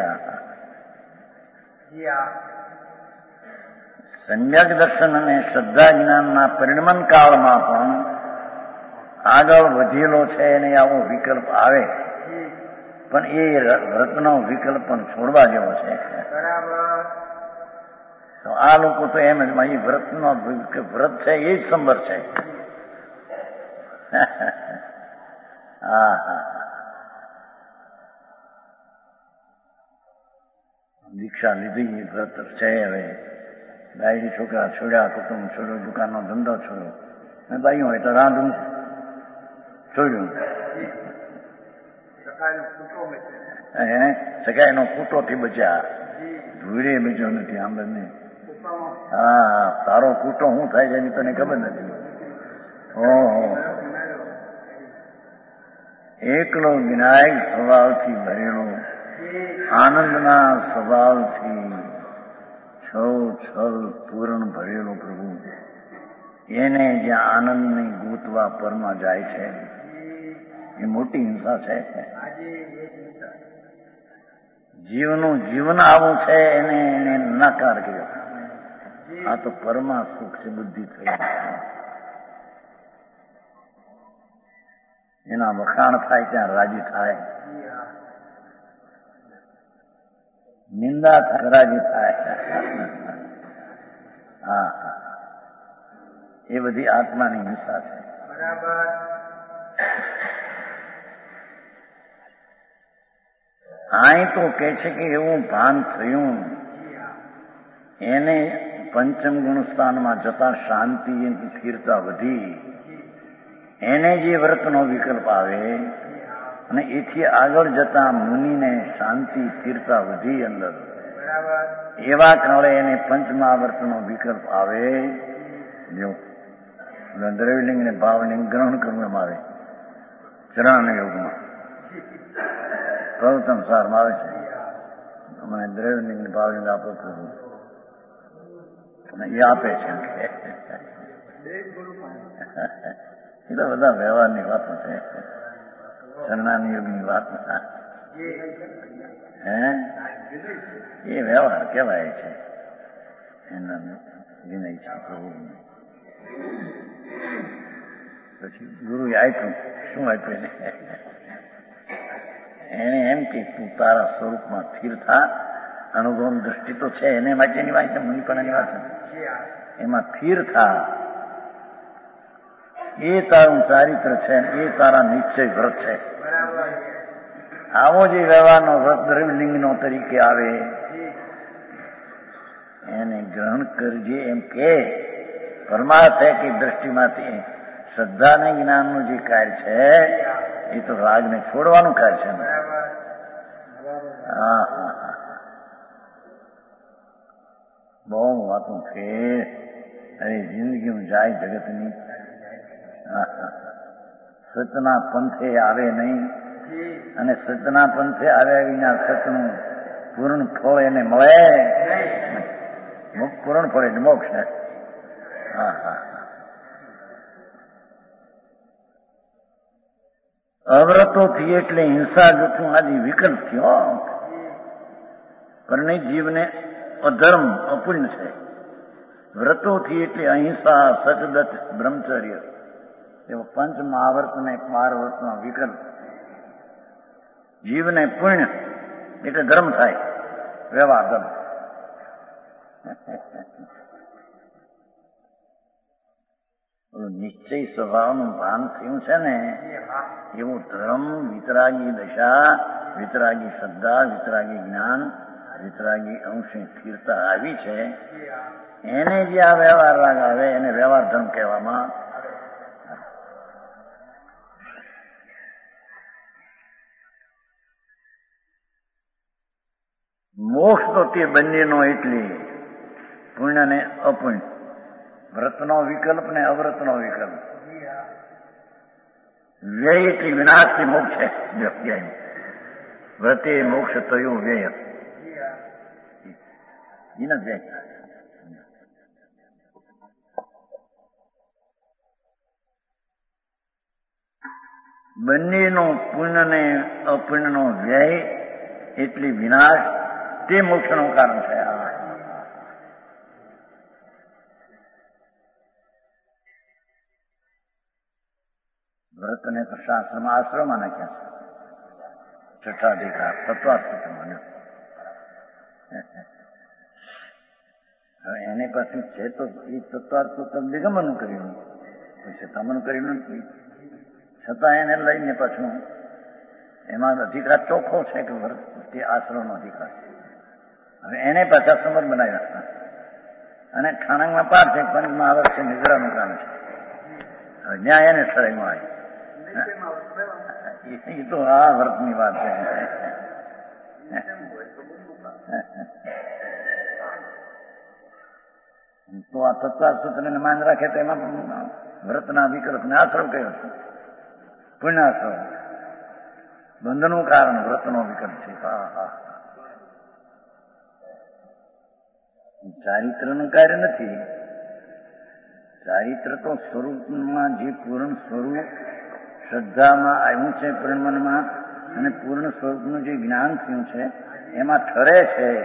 સમ્યક દર્શન અને શ્રદ્ધા જ્ઞાનના પરિણમન કાળમાં પણ આગળ વધેલો છે અને આવો વિકલ્પ આવે, પણ એ વ્રતનો વિકલ્પ પણ છોડવા જેવો છે. તો આ લોકો તો એમ જ એ વ્રતનો વ્રત છે એ જ સંબર છે. હા હા. દીક્ષા લીધી વ્રત છે, હવે બાયડી છોકરા છોડ્યા, કુટુંબ છોડ્યો, દુકાનનો ધંધો છોડ્યો, અને બાઈ હોય તો રાંધવું છોડ્યું. સગાઈનો કૂટોથી બચ્યા, ધૂળે બચ્યો નથી. આમ બંને હા તારો કૂટો શું થાય છે એની તને ખબર નથી. ઓહો, એકલો વિનાયક સ્વભાવથી ભરેલો, આનંદના સ્વભાવથી છલ પૂર્ણ ભરેલો પ્રભુ, એને જ્યાં આનંદની ગોતવા પરમાં જાય છે એ મોટી હિંસા છે. જીવનું જીવન આવું છે એને નકાર કર્યો. આ તો પરમા સુખ છે, બુદ્ધિ થઈ એના વખાણ થાય ત્યાં રાજી થાય, નિંદા થાય રાજી થાય. હા એ બધી આત્માની હિંસા છે. અહીં તો કે છે કે એવું ભાન થયું એને પંચમ ગુણ સ્થાનમાં જતા શાંતિ એની સ્થિરતા વધી, એને જે વ્રતનો વિકલ્પ આવે અને એથી આગળ જતા મુનિને શાંતિ સ્થિરતા વધી અંદર, એવા કાળે એને પંચમહાવ્રતનો વિકલ્પ આવે. જો દ્રવ્યલિંગ ને ભાવલિંગ ગ્રહણ કરવામાં આવે ચરણ યોગમાં, પ્રવચન સારમાં આવે છે મને દ્રવ્યલિંગ ને ભાવલિંગ આપો પ્રભુ, અને એ આપે છે. એ તો બધા વ્યવહારની વાતો છે, શરણાની યોગની વાત એ વ્યવહાર કહેવાય છે. એના વિનય છે પ્રભુ. પછી ગુરુએ આપ્યું, શું આપ્યું એને એમ કે તું તારા સ્વરૂપમાં સ્થિર થા. અનુભવ દ્રષ્ટિ તો છે એને માટેની વાત છે, મુનિપણાની વાત છે. એમાં સ્થિર થા, એ તારું ચારિત્ર છે, એ તારા નિશ્ચય વ્રત છે. આવો જે વ્યવહારનો વ્રત દ્રવ્યલિંગનો તરીકે આવે એને ગ્રહણ કરજે એમ કે પરમાર્થ કે દ્રષ્ટિમાંથી શ્રદ્ધા ને જ્ઞાનનું જે કાર્ય છે એ તો રાગને છોડવાનું કાર્ય છે. હા હા હા, બહુ વાતો છે. અરે જિંદગી જાય જગતની. સતના પંથે આવે નહીં, અને સતના પંથે આવ્યા વિના સતનું પૂર્ણ ફળ એને મળે. પૂર્ણ ફળ એટલે મોક્ષ. હા હા, અવ્રતોથી એટલે હિંસા જૂઠું આદિ વિકલ્પ થયો. પરણિત જીવને અધર્મ અપુણ્ય છે. વ્રતોથી એટલે અહિંસા, સચદત, બ્રહ્મચર્ય એવો પંચ મહાવ્રત ને 12 વ્રતનો વિકલ્પ. જીવને પુણ્ય એટલે ધર્મ થાય, વ્યવહાર ધર્મ. નિશ્ચય સ્વભાવનું ભાન થયું છે ને એવું ધર્મ, વિતરાગી દશા, વિતરાગી શ્રદ્ધા, વિતરાગી જ્ઞાન, વિતરાગી અંશની સ્થિરતા આવી છે. એને જે આ વ્યવહાર રાગ આવે એને વ્યવહાર ધર્મ કહેવામાં. મોક્ષ તો તે બંનેનો એટલે પુણ્ય ને અપુણ્ય, વ્રતનો વિકલ્પ ને અવ્રતનો વિકલ્પ. વ્યય એટલે વિનાશથી મોક્ષ છે. વ્રતે મોક્ષ થયું વ્યય વ્યય. બંનેનો પુણ્ય ને અપુણ્યનો વ્યય એટલે વિનાશ, તે મોક્ષનું કારણ છે. વ્રતને તો શાસ્ત્રમાં આશ્રમમાં નાખ્યા છે. છઠ્ઠાધિકાર તત્વાર્થ માન્યો. હવે એને પાછું છે તો એ તત્વાર્થ દિગમનું કર્યું, પછી તમનું કર્યું નથી. છતાં એને લઈને પાછું એમાં અધિકાર ચોખ્ખો છે કે તે આશ્રમનો અધિકાર છે. હવે એને પાછા સમર બનાવી રાખતા અને ખાણામાં પાર છે, પંચમાં આવક છે, નિદ્રાનું કામ છે. હવે ન્યાય એને શરણમાં આવી. એ તો આ વર્તની વાત છે. તો આ તત્વાસૂત્રને માન રાખે તો એમાં વ્રતના વિકલ્પને આશ્રમ કયો છે? પુણ્યાશ્રમ. બંધનું કારણ વ્રતનો વિકલ્પ છે. ચારિત્રનું કાર્ય નથી. ચારિત્ર તો સ્વરૂપમાં જે પૂર્ણ સ્વરૂપ શ્રદ્ધામાં આવ્યું છે, પૂર્ણમનમાં, અને પૂર્ણ સ્વરૂપનું જે જ્ઞાન થયું છે એમાં ઠરે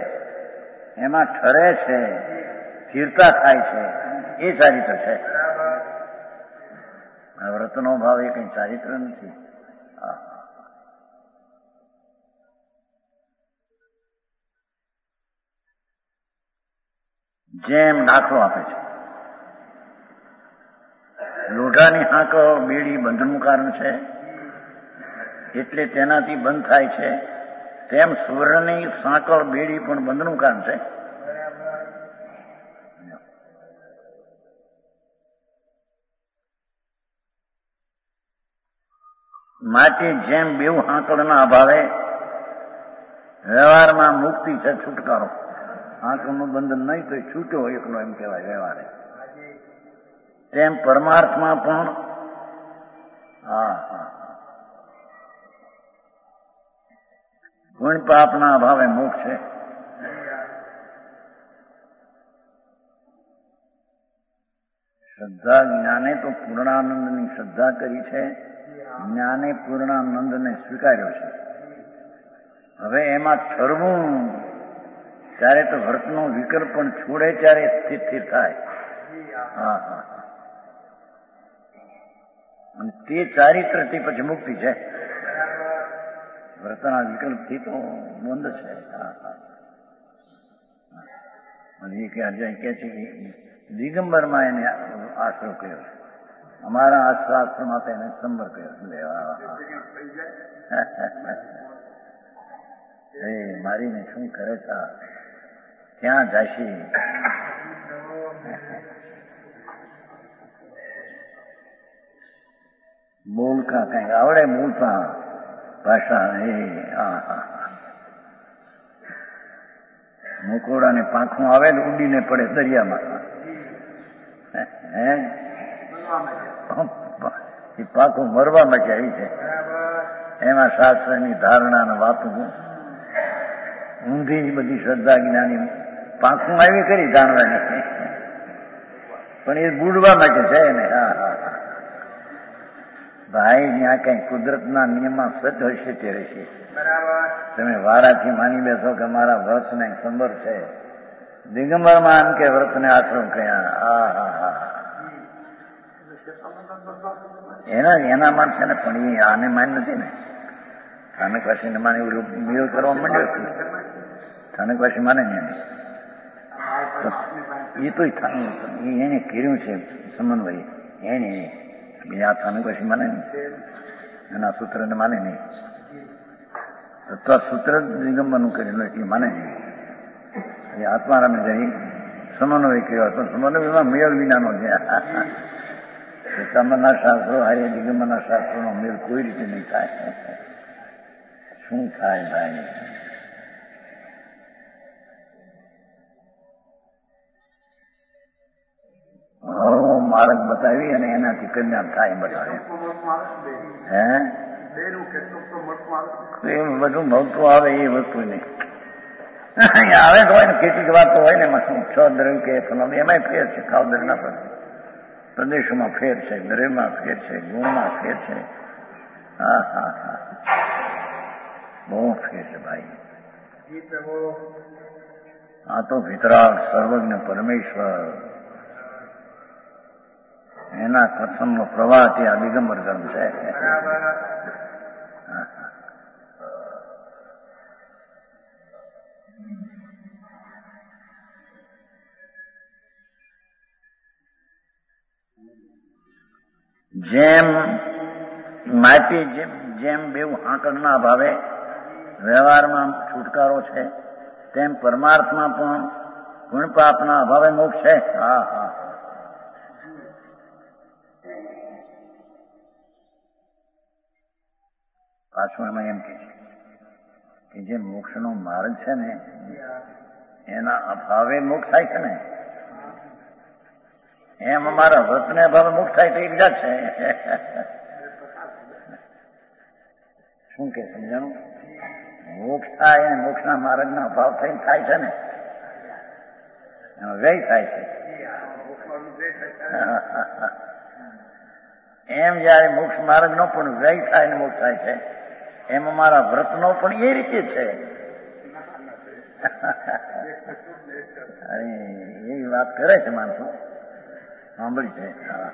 છે, સ્થિરતા થાય છે, એ ચારિત્ર છે. વ્રતનો ભાવ એ કઈ ચારિત્ર નથી. જેમ દાખલો આપે છે, લોઢાની હાંકળ બેડી બંધનનું કારણ છે એટલે તેનાથી બંધ થાય છે, તેમ સુવર્ણની સાંકળ બેડી પણ બંધનું કારણ છે. માટે જેમ બેઉ હાંકળના અભાવે વ્યવહારમાં મુક્તિ છે, છુટકારો. આંખનું બંધન નહીં તો છૂટ્યો એકલો એમ કહેવાય વ્યવહારે. તેમ પરમાર્થમાં પણ ગુણ પાપના અભાવે મોક્ષ છે. શ્રદ્ધા જ્ઞાને તો પૂર્ણાનંદની શ્રદ્ધા કરી છે, જ્ઞાને પૂર્ણાનંદને સ્વીકાર્યો છે. હવે એમાં ઠરવું ત્યારે તો વ્રતનો વિકલ્પ પણ છોડે ત્યારે સ્થિર થાય. અને તે ચારિત્રથી પછી મુક્તિ છે. વ્રતના વિકલ્પથી તો બંધ છે. એ કે છે કે દિગંબરમાં એને આશરો કર્યો છે. અમારા આ શાસ્ત્રમાં તો એને સંબર કર્યો છે. મારીને શું કરે છે, ક્યાં જાશી? બોલકા કઈક આવડે, બોલતા ભાષા. મકોડાને પાંખું આવે ને ઉડીને પડે દરિયામાં. એ પાંખું મરવા માટે આવી છે. એમાં શાસ્ત્રની ધારણા વાતો ઊંધી બધી શ્રદ્ધા જ્ઞાની પાંખું આવી કરી જાણવાની, પણ એ બુડવા માટે છે ને. ભાઈ ત્યાં કઈ કુદરતના નિયમમાં સચ હશે તે રહેશે. તમે વારાથી માની બેસો કે મારા વ્રતને સંબર છે. દિગંબરમાં આમ કે વ્રતને આશ્રમ કયા. હા હા હા એના માન છે ને, પણ એ આને માન નથી ને. સ્થાનકવાસીને માને એવું મેળ કરવા માંડ્યો છે. સ્થાનકવાસી માને ને એ તો એને કર્યું છે સમન્વય એને બીજા સ્થાનકવાસી માને નહીં, એના સૂત્રને માને નહીં. અથવા સૂત્ર દિગંબરનું કરેલું એટલે માને નહીં. એ આત્મારામે જઈ સમન્વય કર્યો હતો. સમન્વયમાં મેળ વિનાનો છે. તમારના શાસ્ત્રો હારે દિગંબરના શાસ્ત્રોનો મેળ કોઈ રીતે નહીં થાય. શું થાય ભાઈ? માર્ગ બતાવી અને એનાથી કલ્યાણ થાય બતાવે. હે એમ બધું મળતું આવે એ વસ્તુ નહીં આવે તો હોય ને. કેટલીક વાતો હોય ને એમાં શું છ દ્રવ્ય કે એમાંય ફેર છે. ખાવ દ્રવ્યના પ્રદેશોમાં ફેર છે, દ્રવ્યમાં ફેર છે, ગુણમાં ફેર છે. હા હા હા બહુ ફેર છે ભાઈ. આ તો વિતરાગ સર્વજ્ઞ પરમેશ્વર એના કથનનો પ્રવાહ તે આ દિગંબર કર્મ છે. જેમ માટી જેમ બેઉ આંકડના અભાવે વ્યવહારમાં છુટકારો છે, તેમ પરમાર્થમાં પણ ગુણ પાપના અભાવે મોક્ષ છે. હા હા પાછું એમાં એમ કે જે મોક્ષનો માર્ગ છે ને એના અભાવે મોક્ષ થાય છે ને, એમ અમારા વ્રતને અભાવે મોક્ષ થાય તો એક જાત છે. શું કે સમજાણું? મોક્ષ થાય અને મોક્ષના માર્ગના અભાવ થઈને થાય છે ને, એમાં વ્યય થાય છે. એમ જયારે મોક્ષ માર્ગનો પણ વ્યય થાય ને મોક્ષ થાય છે, એમ અમારા વ્રતનો પણ એ રીતે છે. અરે એવી વાત કરે છે માણસો, સાંભળી છે.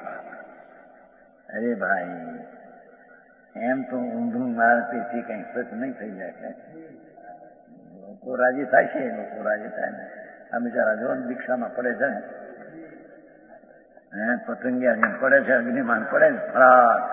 અરે ભાઈ એમ તો ઊંધું મારતીથી કઈ સચ નહીં થઈ જાય છે. લોકો રાજી થાય છે, લોકો રાજી થાય ને. આ બિચારા જો દીક્ષામાં પડે છે ને, પતંગિયા જેમ પડે છે, અગ્નિમાન પડે ને, ફરાક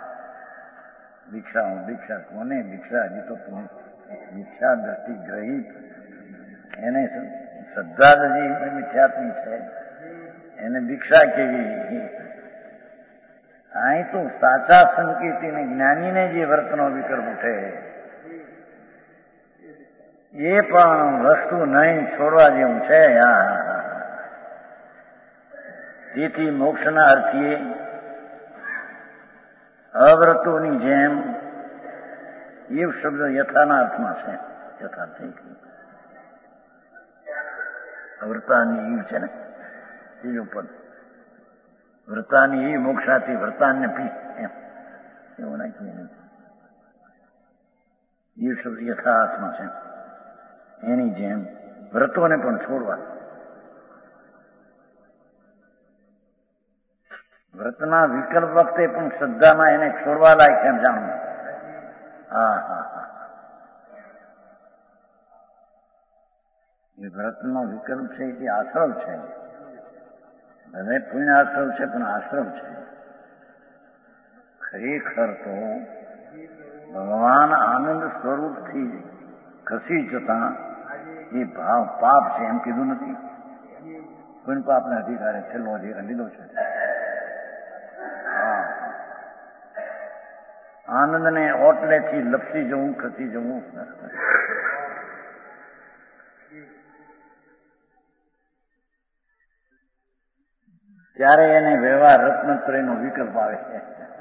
દીક્ષા કોને દીક્ષા? હજી તો મિથ્યા દ્રષ્ટિ ગ્રહિત એને શ્રદ્ધા જ હજી મિથ્યાત્મી છે, એને દીક્ષા કેવી? અહીં તો સાચા સંકેતીને જ્ઞાનીને જે વર્તનો વિકલ્પ ઉઠે એ પણ વસ્તુ નહીં છોડવા જેવું છે. તેથી મોક્ષના અર્થીએ અવ્રતોની જેમ એ શબ્દ યથાના અર્થમાં છે. યથાર્થ અવ્રતાની ઈવ છે ને બીજું પદ, વ્રતાની ઈ મોક્ષાથી વ્રતાન્ય પી એમ એવું નાખીએ. ઈવ શબ્દ યથાર્થમાં છે. એની જેમ વ્રતોને પણ છોડવા. વ્રતના વિકલ્પ વખતે પણ શ્રદ્ધામાં એને છોડવા લાયક એમ જાણવું. હા હા હા એ વ્રતનો વિકલ્પ છે એ આશ્રવ છે. ભલે પુણ્ય આશ્રવ છે પણ આશ્રવ છે. ખરેખર તો ભગવાન આનંદ સ્વરૂપથી ખસી જતા એ ભાવ પાપ છે એમ કીધું નથી. પુણ્ય પાપના અધિકારે છેલ્લો અધિકાર લીધો છે. આનંદને ઓટલેથી લપસી જવું, ખસી જવું. ત્યારે એને વ્યવહાર રત્નત્રયનો વિકલ્પ આવે છે.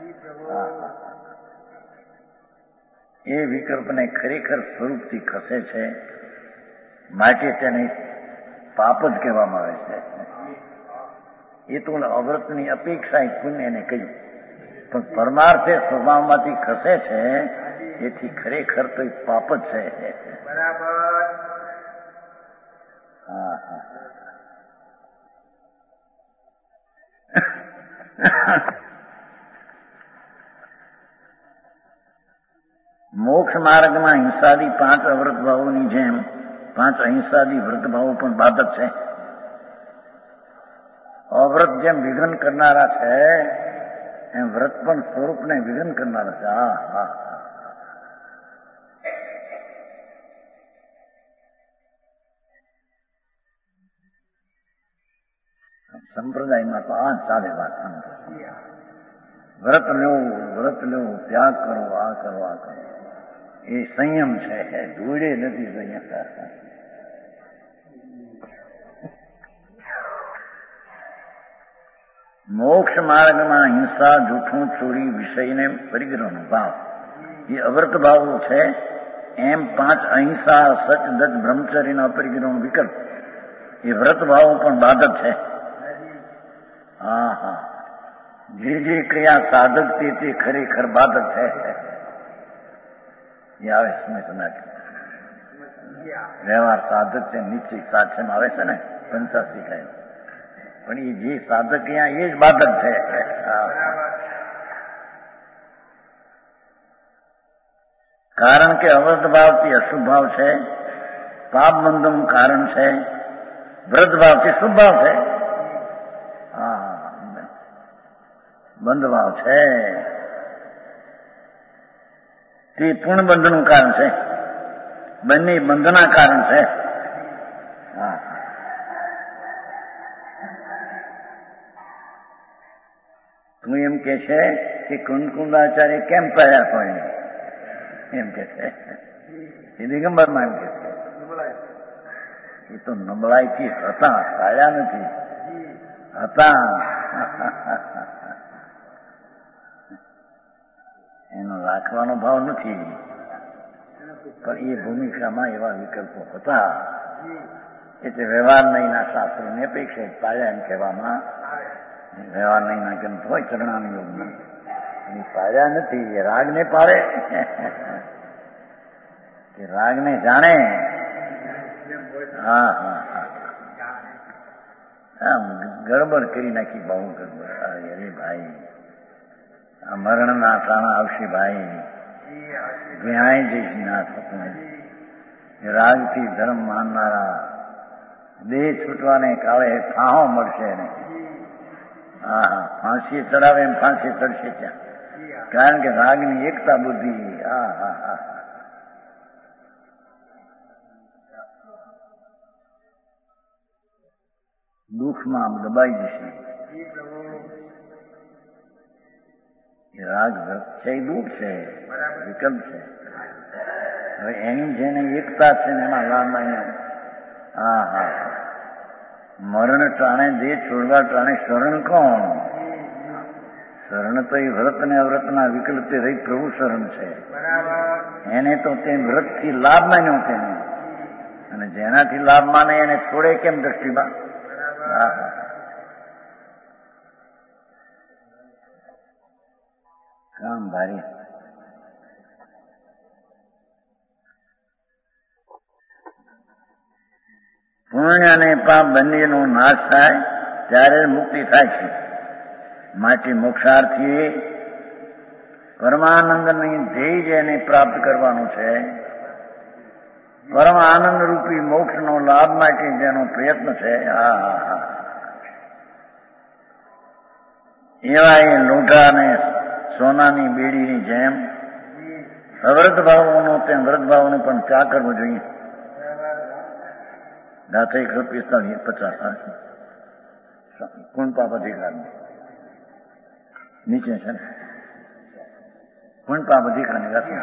એ વિકલ્પને ખરેખર સ્વરૂપથી ખસે છે, માટે તેને પાપ જ કહેવામાં આવે છે. એ તો અવ્રતની અપેક્ષા પુણ્ય એને કહ્યું. પણ પરમાર્થે સ્વભાવમાંથી ખસે છે, એથી ખરેખર તો એ પાપ જ છે. બરાબર. હા હા. મોક્ષ માર્ગમાં હિંસાદી 5 અવ્રત ભાવોની જેમ 5 અહિંસાદી વ્રત ભાવો પણ બાધક છે. અવ્રત જેમ વિઘ્ન કરનારા છે, એમ વ્રત પણ સ્વરૂપને વિઘ્ન કરનારા છે. હા હા. સંપ્રદાયમાં તો આ ચાલે વાત. વ્રત લેવું, ત્યાગ કરો, આ કરો, આ કરો. એ સંયમ છે, જોડે નથી સંયમ. મોક્ષ માર્ગમાં હિંસા, જૂઠું, ચોરી, વિષયને પરિગ્રહનો ભાવ એ અવ્રત ભાવો છે. એમ 5 અહિંસા, સચ, દત્ત, બ્રહ્મચર્યના અપરિગ્રહનો વિકલ્પ એ વ્રત ભાવો પણ બાધક છે. હા હા. જે ક્રિયા સાધક તે ખરેખર બાધક છે. એ આવે સમય સમાજ વ્યવહાર સાધક છે, નિશ્ચિત સાક્ષમ આવે છે ને 85 કહે. પણ એ જે સાધક અહીંયા એ જ બાધક છે. કારણ કે અવ્રત ભાવથી અશુભ ભાવ છે, પાપ બંધનનું કારણ છે. વ્રત ભાવથી શુભ ભાવ છે. હા, બંધ ભાવ છે તે પૂર્ણ બંધનનું કારણ છે. બંને બંધના કારણ છે. હા. તું એમ કે છે કે કુંદકુંદાચાર્ય કેમ પડ્યા હોય એમ કે છે. એ દિગંબરમાં એમ કે છે એ તો નબળાઈથી હતા, પાયા નથી હતા. એનો રાખવાનો ભાવ નથી, પણ એ ભૂમિકામાં એવા વિકલ્પો હતા. એટલે વ્યવહાર નહીંના શાસ્ત્રોની અપેક્ષા પાયા એમ કહેવામાં. વ્યવહાર નહીંના ગ્રંથ હોય ચરણાની યોગમાં એ પાયા નથી. એ રાગને પાડે કે રાગને જાણે. હા હા હા. આમ ગડબડ કરી નાખી, બહુ ગડબડ. અરે ભાઈ, આ મરણના ટાણા આવશે ભાઈ, ભેણાઈ જઈશ ના થતું. રાગથી ધર્મ માનનારા દેહ છૂટવાને કાળે ફાંહો મળશે ને. હા હા. ફાંસી ચડાવે એમ ફાંસી ચડશે ત્યાં, કારણ કે રાગની એકતા બુદ્ધિ. હા હા હા. દુઃખમાં દબાઈ જશે. રાગ છે, એ દુઃખ છે, વિકલ્પ છે. હવે એની જેને એકતા છે ને એમાં લાંબા. હા હા. મરણ ટાણે દેહ છોડવા ટાણે શરણ કોણ? શરણ તો એ વ્રત ને અવ્રતના વિકલ્પે રહી પ્રભુ શરણ છે. એને તો તે વ્રતથી લાભ માન્યો તેને, અને જેનાથી લાભ માને એને છોડે કેમ દ્રષ્ટિમાં? હા હા. કામ ભારી. પુણ્ય અને પાપ બંનેનો નાશ થાય ત્યારે મુક્તિ થાય છે. માટે મોક્ષાર્થીએ પરમાનંદની ધ્યેય જેને પ્રાપ્ત કરવાનું છે, પરમ આનંદ રૂપી મોક્ષનો લાભ માટે જેનો પ્રયત્ન છે, એવા એ લોઢા અને સોનાની બેડીની જેમ અવ્રત ભાવોનો તેમ વ્રત ભાવોનો પણ ત્યાગ કરવો જોઈએ. ગાથા 145 કોણ પાપ અધિકાર નીચે છે ને, કોણ પાપ અધિકારની ગાથા.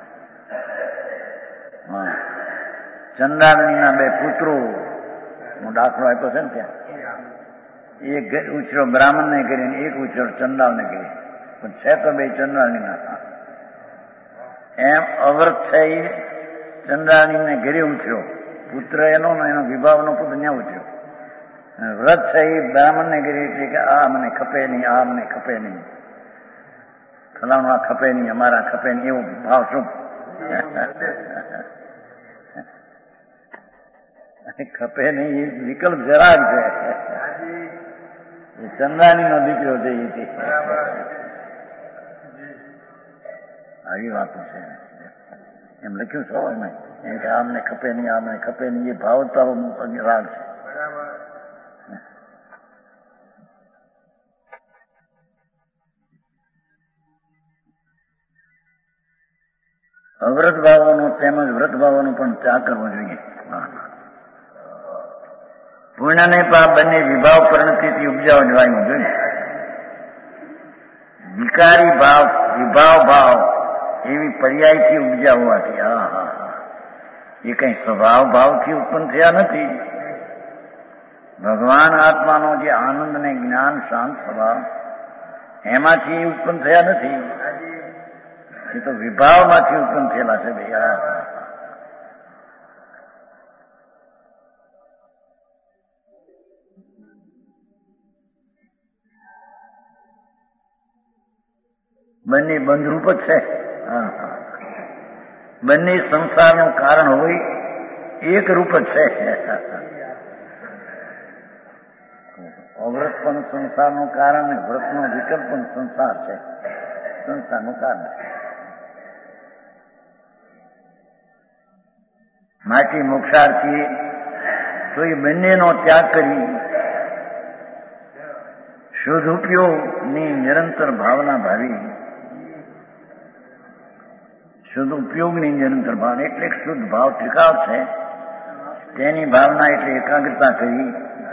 હા. ચંદાલનીના 2 પુત્રો નો દાખલો આપ્યો છે ને ત્યાં. એક ઉછરો બ્રાહ્મણને કરીને એક ઉછરો ચંદાલને કરી, પણ છે તો 2 ચંદાલનીના. એમ અવ્રત છે એ ચંદાલનીને ઘરે ઉછર્યો, પુત્ર એનો વિભાવનો પુત્ર ત્યાં ઉછર્યો. વ્રત છે એ બ્રાહ્મણને ઘરે એટલે કે આ મને ખપે નહીં, આ મને ખપે નહીં. ફલાણું આ ખપે નહીં, અમારા ખપે નહીં, એવો ભાવ શું? ખપે નહીં એ વિકલ્પ જરાક છે. એ ચંદાની નો દીકરો છે. આવી વાતો છે. એમ લખ્યું છો એમાં એમ કે આમને ખપે નહીં, આમને ખપે નહીં, એ ભાવ તારો રાગ છે. અવ્રત ભાવોનો તેમજ વ્રત ભાવોનો પણ ત્યાગ કરવો જોઈએ. પુણ્ય ને પાપ બંને વિભાવ પરિણતિથી ઉપજાવ જવાનું જોઈએ. વિકારી ભાવ, વિભાવ ભાવ એવી પર્યાયથી ઉપજા હોવાથી એ કઈ સ્વભાવ ભાવથી ઉત્પન્ન થયા નથી. ભગવાન આત્માનો જે આનંદ ને જ્ઞાન શાંત સ્વભાવ એમાંથી ઉત્પન્ન થયા નથી. એ તો વિભાવમાંથી ઉત્પન્ન થયેલા છે ભાઈ. બંને બંધરૂપ જ છે. બંને સંસારનું કારણ હોય એક રૂપ જ છે. અવ્રત પણ સંસારનું કારણ ને વ્રતનો વિકલ્પ પણ સંસાર છે, સંસારનું કારણ છે. માટે મોક્ષાર્થી તો એ બંનેનો ત્યાગ કરી શુદ્ધ ઉપયોગની નિરંતર ભાવના ભાવી. શુદ્ધ ઉપયોગની નિરંતર ભાવના એટલે શુદ્ધ ભાવ ટીકાવ છે તેની ભાવના એટલે એકાગ્રતા કરી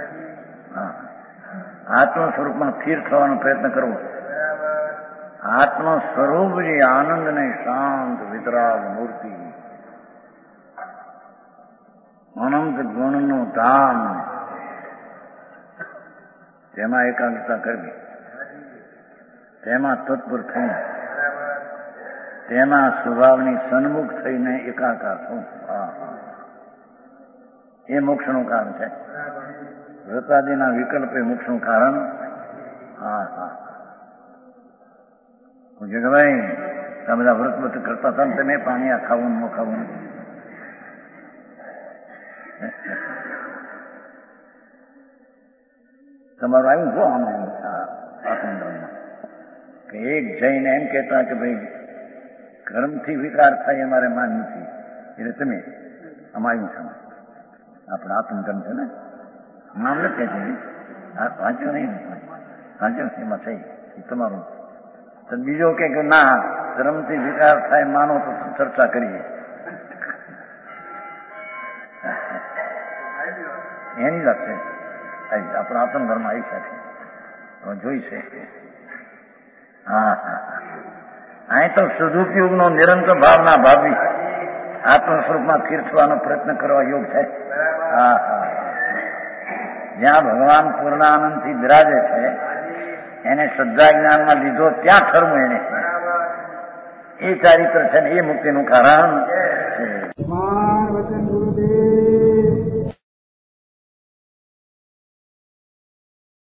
આત્મ સ્વરૂપમાં સ્થિર થવાનો પ્રયત્ન કરવો. આત્મ સ્વરૂપ જે આનંદ ને શાંત વિતરાગ મૂર્તિ અનંત ગુણનું ધામ તેમાં એકાગ્રતા કરવી, તેમાં તત્પર થઈને તેમાં સ્વભાવની સન્મુખ થઈને એકાકાર થવું. એ મોક્ષનું કારણ છે. વ્રતાદિના વિકલ્પ એ મોક્ષનું કારણ. હું કે ભાઈ તમે બધા વ્રત વ્રત કરતા હતા ને તમે પાણી આ ખાવું ન ખાવું. તમારું આવ્યું શું આમાં આત્મધર્મમાં કે એક જઈને એમ કહેતા કે ભાઈ કર્મથી વિકાર થાય અમારે માન નથી, એટલે તમે આમાં આવ્યું છે. આપણે આત્મધર્મ છે ને નામ નથી વાંચ્યો નહીં, વાંચ્યો એમાં થઈ તમારું. તો બીજો કે ના ધર્મથી વિકાર થાય માનો તો ચર્ચા કરીએ. એની વાત છે આપણા આત્મધર્મ આવી શકે જોઈ છે. અહીં તો સદુપયોગનો નિરંતર ભાવના ભાવી આત્મ સ્વરૂપમાં સ્થિર થવાનો પ્રયત્ન કરવા યોગ છે. જ્યાં ભગવાન પૂર્ણાનંદથી બિરાજે છે એને શ્રદ્ધા જ્ઞાનમાં લીધો ત્યાં ઠરવું એને એ ચારિત્ર છે ને એ મુક્તિનું કારણ છે.